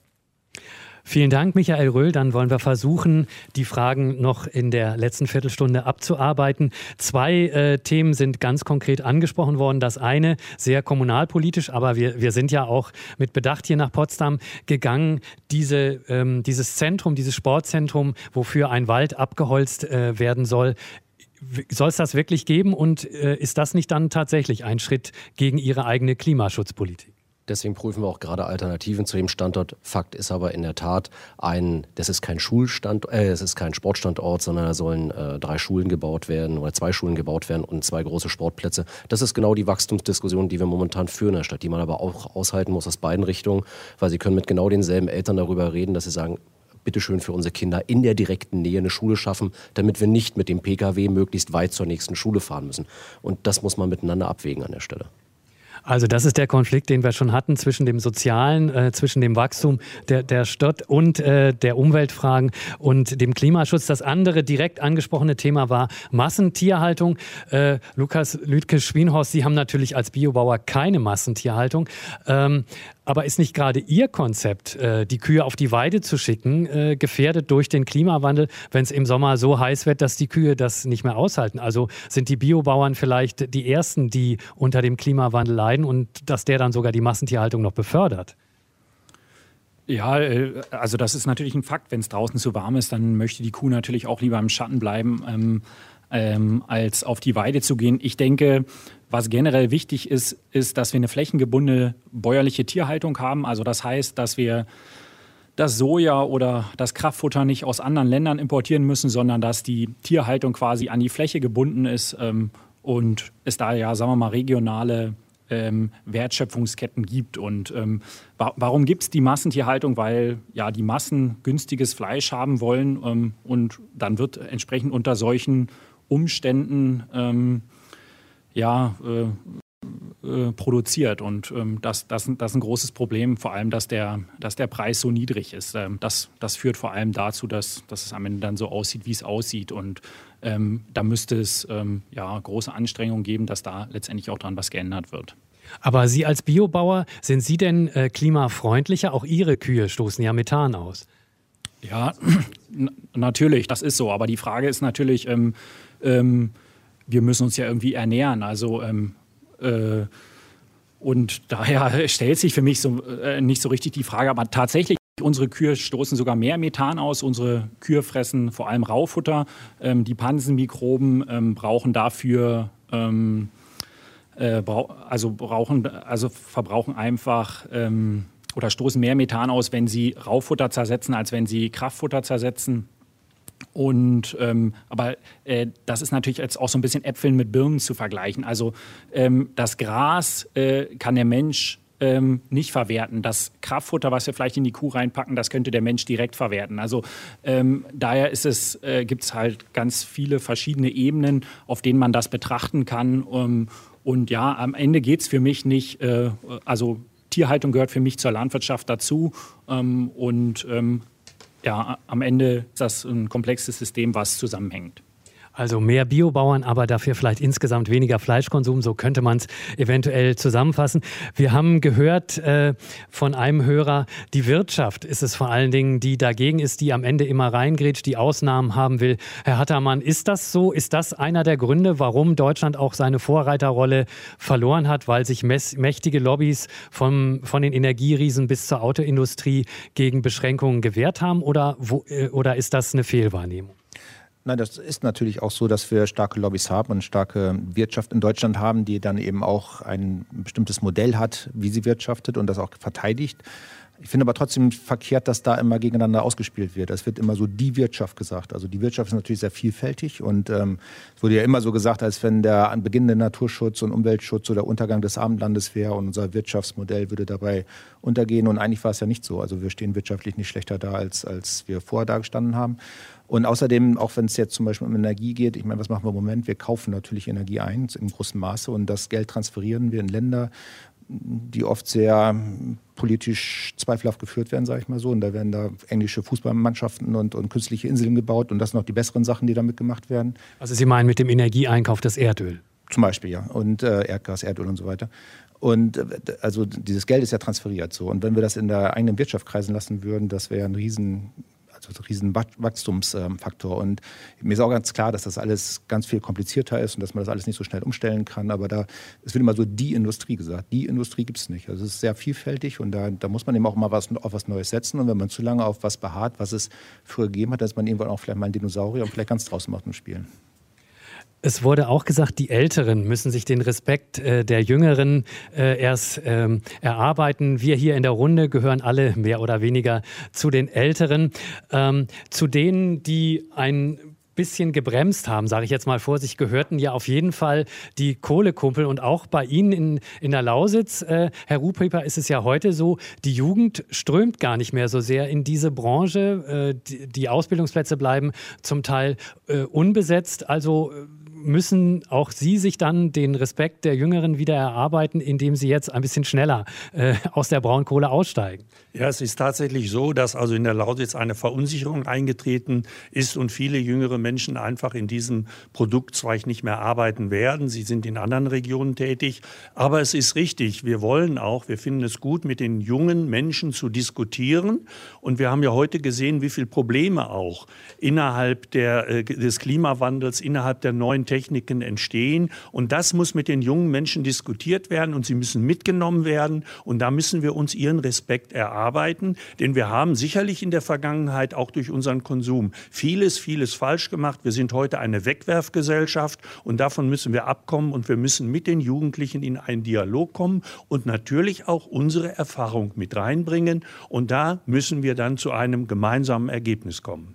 Vielen Dank, Michael Röhl. Dann wollen wir versuchen, die Fragen noch in der letzten Viertelstunde abzuarbeiten. Zwei äh, Themen sind ganz konkret angesprochen worden. Das eine sehr kommunalpolitisch, aber wir, wir sind ja auch mit Bedacht hier nach Potsdam gegangen. Diese, ähm, dieses Zentrum, dieses Sportzentrum, wofür ein Wald abgeholzt äh, werden soll, soll es das wirklich geben? Und äh, ist das nicht dann tatsächlich ein Schritt gegen Ihre eigene Klimaschutzpolitik? Deswegen prüfen wir auch gerade Alternativen zu dem Standort. Fakt ist aber in der Tat, ein, das ist kein Schulstandort, äh, es ist kein Sportstandort, sondern da sollen äh, drei Schulen gebaut werden oder zwei Schulen gebaut werden und zwei große Sportplätze. Das ist genau die Wachstumsdiskussion, die wir momentan führen in der Stadt, die man aber auch aushalten muss aus beiden Richtungen, weil sie können mit genau denselben Eltern darüber reden, dass sie sagen, bitteschön für unsere Kinder in der direkten Nähe eine Schule schaffen, damit wir nicht mit dem Pkw möglichst weit zur nächsten Schule fahren müssen. Und das muss man miteinander abwägen an der Stelle. Also das ist der Konflikt, den wir schon hatten zwischen dem Sozialen, äh, zwischen dem Wachstum der, der Stadt und äh, der Umweltfragen und dem Klimaschutz. Das andere direkt angesprochene Thema war Massentierhaltung. Äh, Lukas Lüdke-Schwienhorst, Sie haben natürlich als Biobauer keine Massentierhaltung. Ähm, aber ist nicht gerade Ihr Konzept, äh, die Kühe auf die Weide zu schicken, äh, gefährdet durch den Klimawandel, wenn es im Sommer so heiß wird, dass die Kühe das nicht mehr aushalten? Also sind die Biobauern vielleicht die Ersten, die unter dem Klimawandel leiden und dass der dann sogar die Massentierhaltung noch befördert? Ja, also das ist natürlich ein Fakt. Wenn es draußen zu warm ist, dann möchte die Kuh natürlich auch lieber im Schatten bleiben, ähm, ähm, als auf die Weide zu gehen. Ich denke, was generell wichtig ist, ist, dass wir eine flächengebundene bäuerliche Tierhaltung haben. Also das heißt, dass wir das Soja oder das Kraftfutter nicht aus anderen Ländern importieren müssen, sondern dass die Tierhaltung quasi an die Fläche gebunden ist ähm, und es da ja, sagen wir mal, regionale ähm, Wertschöpfungsketten gibt. Und ähm, wa- warum gibt es die Massentierhaltung? Weil ja die Massen günstiges Fleisch haben wollen ähm, und dann wird entsprechend unter solchen Umständen ähm, ja, äh, äh, produziert. Und ähm, das, das, das ist ein großes Problem, vor allem, dass der, dass der Preis so niedrig ist. Ähm, das, das führt vor allem dazu, dass, dass es am Ende dann so aussieht, wie es aussieht. Und ähm, da müsste es ähm, ja, große Anstrengungen geben, dass da letztendlich auch dran was geändert wird. Aber Sie als Biobauer, sind Sie denn äh, klimafreundlicher? Auch Ihre Kühe stoßen ja Methan aus. Ja, n- natürlich, das ist so. Aber die Frage ist natürlich, ähm, ähm, wir müssen uns ja irgendwie ernähren. Also ähm, äh, und daher stellt sich für mich so, äh, nicht so richtig die Frage, aber tatsächlich, unsere Kühe stoßen sogar mehr Methan aus. Unsere Kühe fressen vor allem Raufutter. Ähm, die Pansenmikroben ähm, brauchen dafür, ähm, äh, brau- also, brauchen, also verbrauchen einfach ähm, oder stoßen mehr Methan aus, wenn sie Raufutter zersetzen, als wenn sie Kraftfutter zersetzen. Und ähm, aber äh, das ist natürlich jetzt auch so ein bisschen Äpfeln mit Birnen zu vergleichen. Also ähm, das Gras äh, kann der Mensch ähm, nicht verwerten. Das Kraftfutter, was wir vielleicht in die Kuh reinpacken, das könnte der Mensch direkt verwerten. Also ähm, daher ist es, äh, gibt es halt ganz viele verschiedene Ebenen, auf denen man das betrachten kann. Um, und ja, am Ende geht es für mich nicht, äh, also Tierhaltung gehört für mich zur Landwirtschaft dazu. Ähm, und ähm, ja, am Ende ist das ein komplexes System, was zusammenhängt. Also mehr Biobauern, aber dafür vielleicht insgesamt weniger Fleischkonsum, so könnte man es eventuell zusammenfassen. Wir haben gehört äh, von einem Hörer, die Wirtschaft ist es vor allen Dingen, die dagegen ist, die am Ende immer reingrätscht, die Ausnahmen haben will. Herr Hattermann, ist das so? Ist das einer der Gründe, warum Deutschland auch seine Vorreiterrolle verloren hat, weil sich mächtige Lobbys vom, von den Energieriesen bis zur Autoindustrie gegen Beschränkungen gewehrt haben? Oder, wo, äh, oder ist das eine Fehlwahrnehmung? Nein, das ist natürlich auch so, dass wir starke Lobbys haben und starke Wirtschaft in Deutschland haben, die dann eben auch ein bestimmtes Modell hat, wie sie wirtschaftet und das auch verteidigt. Ich finde aber trotzdem verkehrt, dass da immer gegeneinander ausgespielt wird. Es wird immer so die Wirtschaft gesagt. Also die Wirtschaft ist natürlich sehr vielfältig und ähm, es wurde ja immer so gesagt, als wenn der beginnende Naturschutz und Umweltschutz oder Untergang des Abendlandes wäre und unser Wirtschaftsmodell würde dabei untergehen. Und eigentlich war es ja nicht so. Also wir stehen wirtschaftlich nicht schlechter da, als, als wir vorher da gestanden haben. Und außerdem, auch wenn es jetzt zum Beispiel um Energie geht, ich meine, was machen wir im Moment? Wir kaufen natürlich Energie ein im großen Maße und das Geld transferieren wir in Länder, die oft sehr politisch zweifelhaft geführt werden, sage ich mal so. Und da werden da englische Fußballmannschaften und, und künstliche Inseln gebaut und das sind noch die besseren Sachen, die damit gemacht werden. Also Sie meinen mit dem Energieeinkauf das Erdöl? Zum Beispiel, ja. Und äh, Erdgas, Erdöl und so weiter. Und äh, also dieses Geld ist ja transferiert so. Und wenn wir das in der eigenen Wirtschaft kreisen lassen würden, das wäre ein riesen... Also ein riesen Wachstumsfaktor. Und mir ist auch ganz klar, dass das alles ganz viel komplizierter ist und dass man das alles nicht so schnell umstellen kann. Aber da, es wird immer so die Industrie gesagt. Die Industrie gibt es nicht. Also es ist sehr vielfältig und da, da muss man eben auch mal was, auf was Neues setzen. Und wenn man zu lange auf was beharrt, was es früher gegeben hat, dann ist man irgendwann auch vielleicht mal ein Dinosaurier und vielleicht ganz draußen macht und spielen. Es wurde auch gesagt, die Älteren müssen sich den Respekt äh, der Jüngeren äh, erst ähm, erarbeiten. Wir hier in der Runde gehören alle mehr oder weniger zu den Älteren. Ähm, zu denen, die ein bisschen gebremst haben, sage ich jetzt mal vor sich, gehörten ja auf jeden Fall die Kohlekumpel. Und auch bei Ihnen in, in der Lausitz, äh, Herr Rupreper, ist es ja heute so, die Jugend strömt gar nicht mehr so sehr in diese Branche. Äh, die, die Ausbildungsplätze bleiben zum Teil äh, unbesetzt. Also müssen auch Sie sich dann den Respekt der Jüngeren wieder erarbeiten, indem Sie jetzt ein bisschen schneller äh, aus der Braunkohle aussteigen? Ja, es ist tatsächlich so, dass also in der Lausitz eine Verunsicherung eingetreten ist und viele jüngere Menschen einfach in diesem Produktzweig nicht mehr arbeiten werden. Sie sind in anderen Regionen tätig. Aber es ist richtig, wir wollen auch, wir finden es gut, mit den jungen Menschen zu diskutieren. Und wir haben ja heute gesehen, wie viele Probleme auch innerhalb der, äh, des Klimawandels, innerhalb der neuen Techniken entstehen. Und das muss mit den jungen Menschen diskutiert werden und sie müssen mitgenommen werden. Und da müssen wir uns ihren Respekt erarbeiten. Denn wir haben sicherlich in der Vergangenheit auch durch unseren Konsum vieles, vieles falsch gemacht. Wir sind heute eine Wegwerfgesellschaft und davon müssen wir abkommen und wir müssen mit den Jugendlichen in einen Dialog kommen und natürlich auch unsere Erfahrung mit reinbringen. Und da müssen wir dann zu einem gemeinsamen Ergebnis kommen.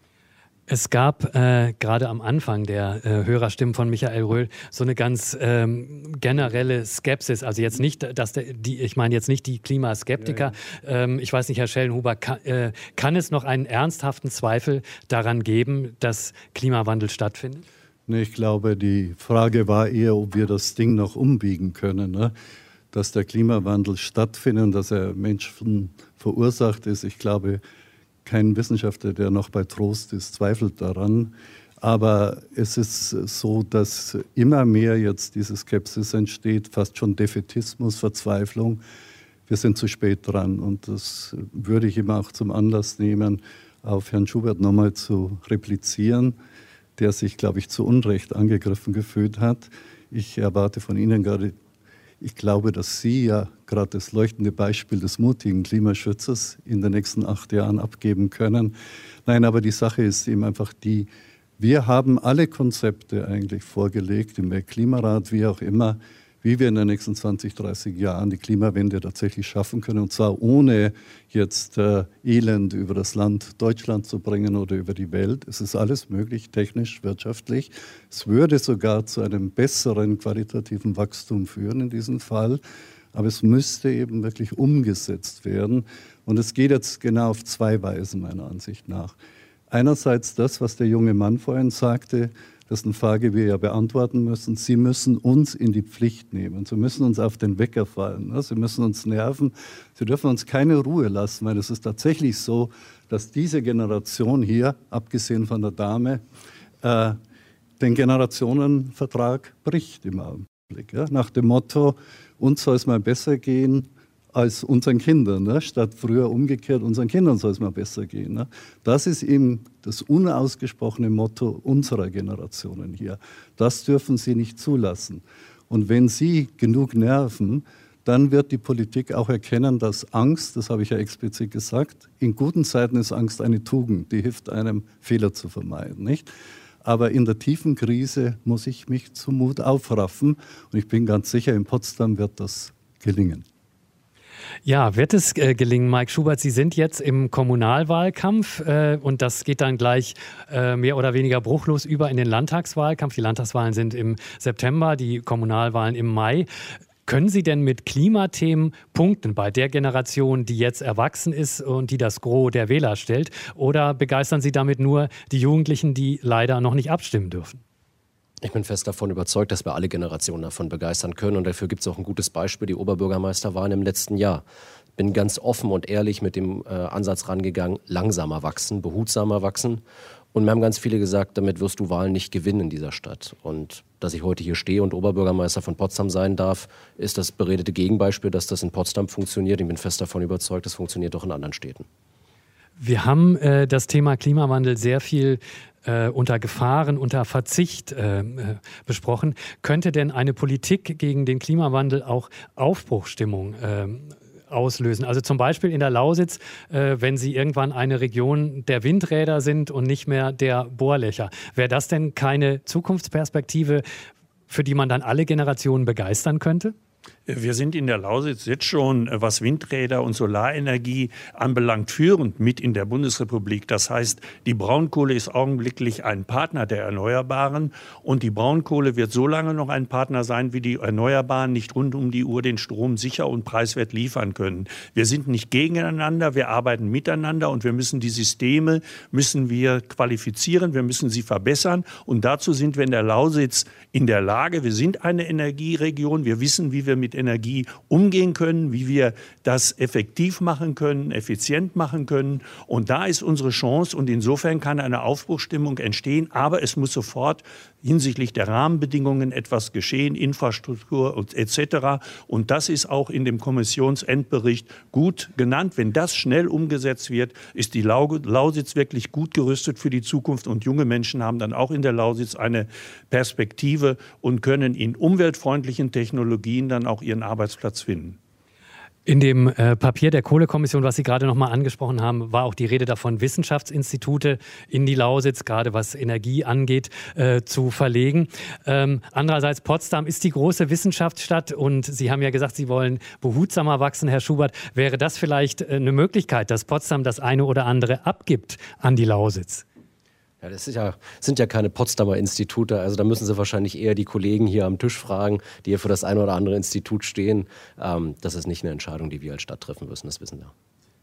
Es gab äh, gerade am Anfang der äh, Hörerstimmen von Michael Röhl so eine ganz ähm, generelle Skepsis. Also jetzt nicht, dass der, die, ich meine jetzt nicht die Klimaskeptiker. Ja, ja. Ähm, ich weiß nicht, Herr Schellenhuber, kann, äh, kann es noch einen ernsthaften Zweifel daran geben, dass Klimawandel stattfindet? Nee, ich glaube, die Frage war eher, ob wir das Ding noch umbiegen können. Ne? Dass der Klimawandel stattfindet und dass er Menschen verursacht ist. Ich glaube, kein Wissenschaftler, der noch bei Trost ist, zweifelt daran. Aber es ist so, dass immer mehr jetzt diese Skepsis entsteht, fast schon Defätismus, Verzweiflung. Wir sind zu spät dran. Und das würde ich immer auch zum Anlass nehmen, auf Herrn Schubert nochmal zu replizieren, der sich, glaube ich, zu Unrecht angegriffen gefühlt hat. Ich erwarte von Ihnen gerade, ich glaube, dass Sie ja gerade das leuchtende Beispiel des mutigen Klimaschützers in den nächsten acht Jahren abgeben können. Nein, aber die Sache ist eben einfach die, wir haben alle Konzepte eigentlich vorgelegt, im Weltklimarat, wie auch immer, wie wir in den nächsten zwanzig, dreißig Jahren die Klimawende tatsächlich schaffen können. Und zwar ohne jetzt äh, Elend über das Land Deutschland zu bringen oder über die Welt. Es ist alles möglich, technisch, wirtschaftlich. Es würde sogar zu einem besseren qualitativen Wachstum führen in diesem Fall. Aber es müsste eben wirklich umgesetzt werden. Und es geht jetzt genau auf zwei Weisen meiner Ansicht nach. Einerseits das, was der junge Mann vorhin sagte, das ist eine Frage, die wir ja beantworten müssen. Sie müssen uns in die Pflicht nehmen. Sie müssen uns auf den Wecker fallen. Sie müssen uns nerven. Sie dürfen uns keine Ruhe lassen, weil es ist tatsächlich so, dass diese Generation hier, abgesehen von der Dame, äh, den Generationenvertrag bricht im Augenblick. Ja? Nach dem Motto, uns soll es mal besser gehen als unseren Kindern, ne? Statt früher umgekehrt, unseren Kindern soll es mal besser gehen. Ne? Das ist eben das unausgesprochene Motto unserer Generationen hier. Das dürfen sie nicht zulassen. Und wenn sie genug nerven, dann wird die Politik auch erkennen, dass Angst, das habe ich ja explizit gesagt, in guten Zeiten ist Angst eine Tugend, die hilft einem, Fehler zu vermeiden, nicht? Aber in der tiefen Krise muss ich mich zum Mut aufraffen. Und ich bin ganz sicher, in Potsdam wird das gelingen. Ja, wird es äh, gelingen, Mike Schubert? Sie sind jetzt im Kommunalwahlkampf äh, und das geht dann gleich äh, mehr oder weniger bruchlos über in den Landtagswahlkampf. Die Landtagswahlen sind im September, die Kommunalwahlen im Mai. Können Sie denn mit Klimathemen punkten bei der Generation, die jetzt erwachsen ist und die das Gros der Wähler stellt? Oder begeistern Sie damit nur die Jugendlichen, die leider noch nicht abstimmen dürfen? Ich bin fest davon überzeugt, dass wir alle Generationen davon begeistern können. Und dafür gibt es auch ein gutes Beispiel, die Oberbürgermeisterwahlen im letzten Jahr. Ich bin ganz offen und ehrlich mit dem äh, Ansatz rangegangen, langsamer wachsen, behutsamer wachsen. Und mir haben ganz viele gesagt, damit wirst du Wahlen nicht gewinnen in dieser Stadt. Und dass ich heute hier stehe und Oberbürgermeister von Potsdam sein darf, ist das beredete Gegenbeispiel, dass das in Potsdam funktioniert. Ich bin fest davon überzeugt, das funktioniert auch in anderen Städten. Wir haben äh, das Thema Klimawandel sehr viel äh, unter Gefahren, unter Verzicht äh, besprochen. Könnte denn eine Politik gegen den Klimawandel auch Aufbruchsstimmung äh, auslösen? Also zum Beispiel in der Lausitz, äh, wenn Sie irgendwann eine Region der Windräder sind und nicht mehr der Bohrlöcher. Wäre das denn keine Zukunftsperspektive, für die man dann alle Generationen begeistern könnte? Wir sind in der Lausitz jetzt schon, was Windräder und Solarenergie anbelangt, führend mit in der Bundesrepublik. Das heißt, die Braunkohle ist augenblicklich ein Partner der Erneuerbaren und die Braunkohle wird so lange noch ein Partner sein, wie die Erneuerbaren nicht rund um die Uhr den Strom sicher und preiswert liefern können. Wir sind nicht gegeneinander, wir arbeiten miteinander und wir müssen die Systeme, müssen wir qualifizieren, wir müssen sie verbessern und dazu sind wir in der Lausitz in der Lage. Wir sind eine Energieregion, wir wissen, wie wir mit Energie umgehen können, wie wir das effektiv machen können, effizient machen können. Und da ist unsere Chance und insofern kann eine Aufbruchsstimmung entstehen, aber es muss sofort hinsichtlich der Rahmenbedingungen etwas geschehen, Infrastruktur et cetera. Und das ist auch in dem Kommissionsendbericht gut genannt. Wenn das schnell umgesetzt wird, ist die Lausitz wirklich gut gerüstet für die Zukunft und junge Menschen haben dann auch in der Lausitz eine Perspektive und können in umweltfreundlichen Technologien dann auch ihren Arbeitsplatz finden. In dem äh, Papier der Kohlekommission, was Sie gerade noch mal angesprochen haben, war auch die Rede davon, Wissenschaftsinstitute in die Lausitz, gerade was Energie angeht, äh, zu verlegen. Ähm, andererseits, Potsdam ist die große Wissenschaftsstadt und Sie haben ja gesagt, Sie wollen behutsamer wachsen, Herr Schubert. Wäre das vielleicht äh, eine Möglichkeit, dass Potsdam das eine oder andere abgibt an die Lausitz? Ja, das ist ja, sind ja keine Potsdamer Institute, also da müssen Sie wahrscheinlich eher die Kollegen hier am Tisch fragen, die hier für das eine oder andere Institut stehen. Ähm, das ist nicht eine Entscheidung, die wir als Stadt treffen müssen, das wissen wir.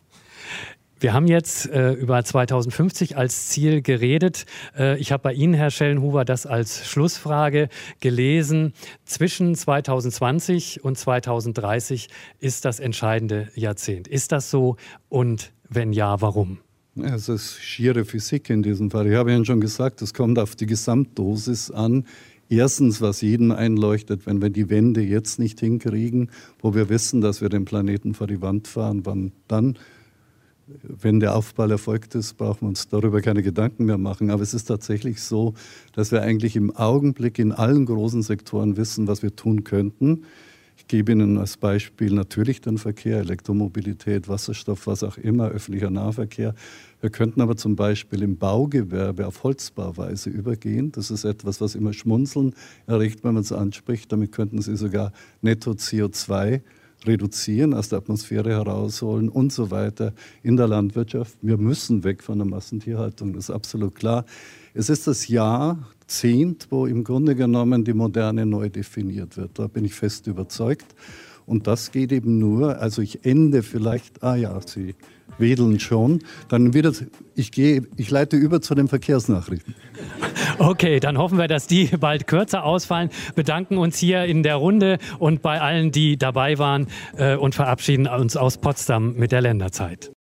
Wir haben jetzt äh, über zweitausendfünfzig als Ziel geredet. Äh, ich habe bei Ihnen, Herr Schellenhuber, das als Schlussfrage gelesen. Zwischen zweitausendzwanzig und zweitausenddreißig ist das entscheidende Jahrzehnt. Ist das so und wenn ja, warum? Es ist schiere Physik in diesem Fall. Ich habe Ihnen schon gesagt, es kommt auf die Gesamtdosis an. Erstens, was jedem einleuchtet, wenn wir die Wende jetzt nicht hinkriegen, wo wir wissen, dass wir den Planeten vor die Wand fahren, wann dann, wenn der Aufball erfolgt ist, brauchen wir uns darüber keine Gedanken mehr machen. Aber es ist tatsächlich so, dass wir eigentlich im Augenblick in allen großen Sektoren wissen, was wir tun könnten. Ich gebe Ihnen als Beispiel natürlich den Verkehr, Elektromobilität, Wasserstoff, was auch immer, öffentlicher Nahverkehr. Wir könnten aber zum Beispiel im Baugewerbe auf Holzbauweise übergehen. Das ist etwas, was immer Schmunzeln erregt, wenn man es anspricht. Damit könnten Sie sogar netto C O zwei reduzieren, aus der Atmosphäre herausholen und so weiter. In der Landwirtschaft, wir müssen weg von der Massentierhaltung, das ist absolut klar. Es ist das Jahrzehnt, wo im Grunde genommen die Moderne neu definiert wird. Da bin ich fest überzeugt. Und das geht eben nur, also ich ende vielleicht, ah ja, Sie wedeln schon, dann wird es, ich gehe, ich leite über zu den Verkehrsnachrichten. Okay, dann hoffen wir, dass die bald kürzer ausfallen, bedanken uns hier in der Runde und bei allen, die dabei waren äh, und verabschieden uns aus Potsdam mit der Länderzeit.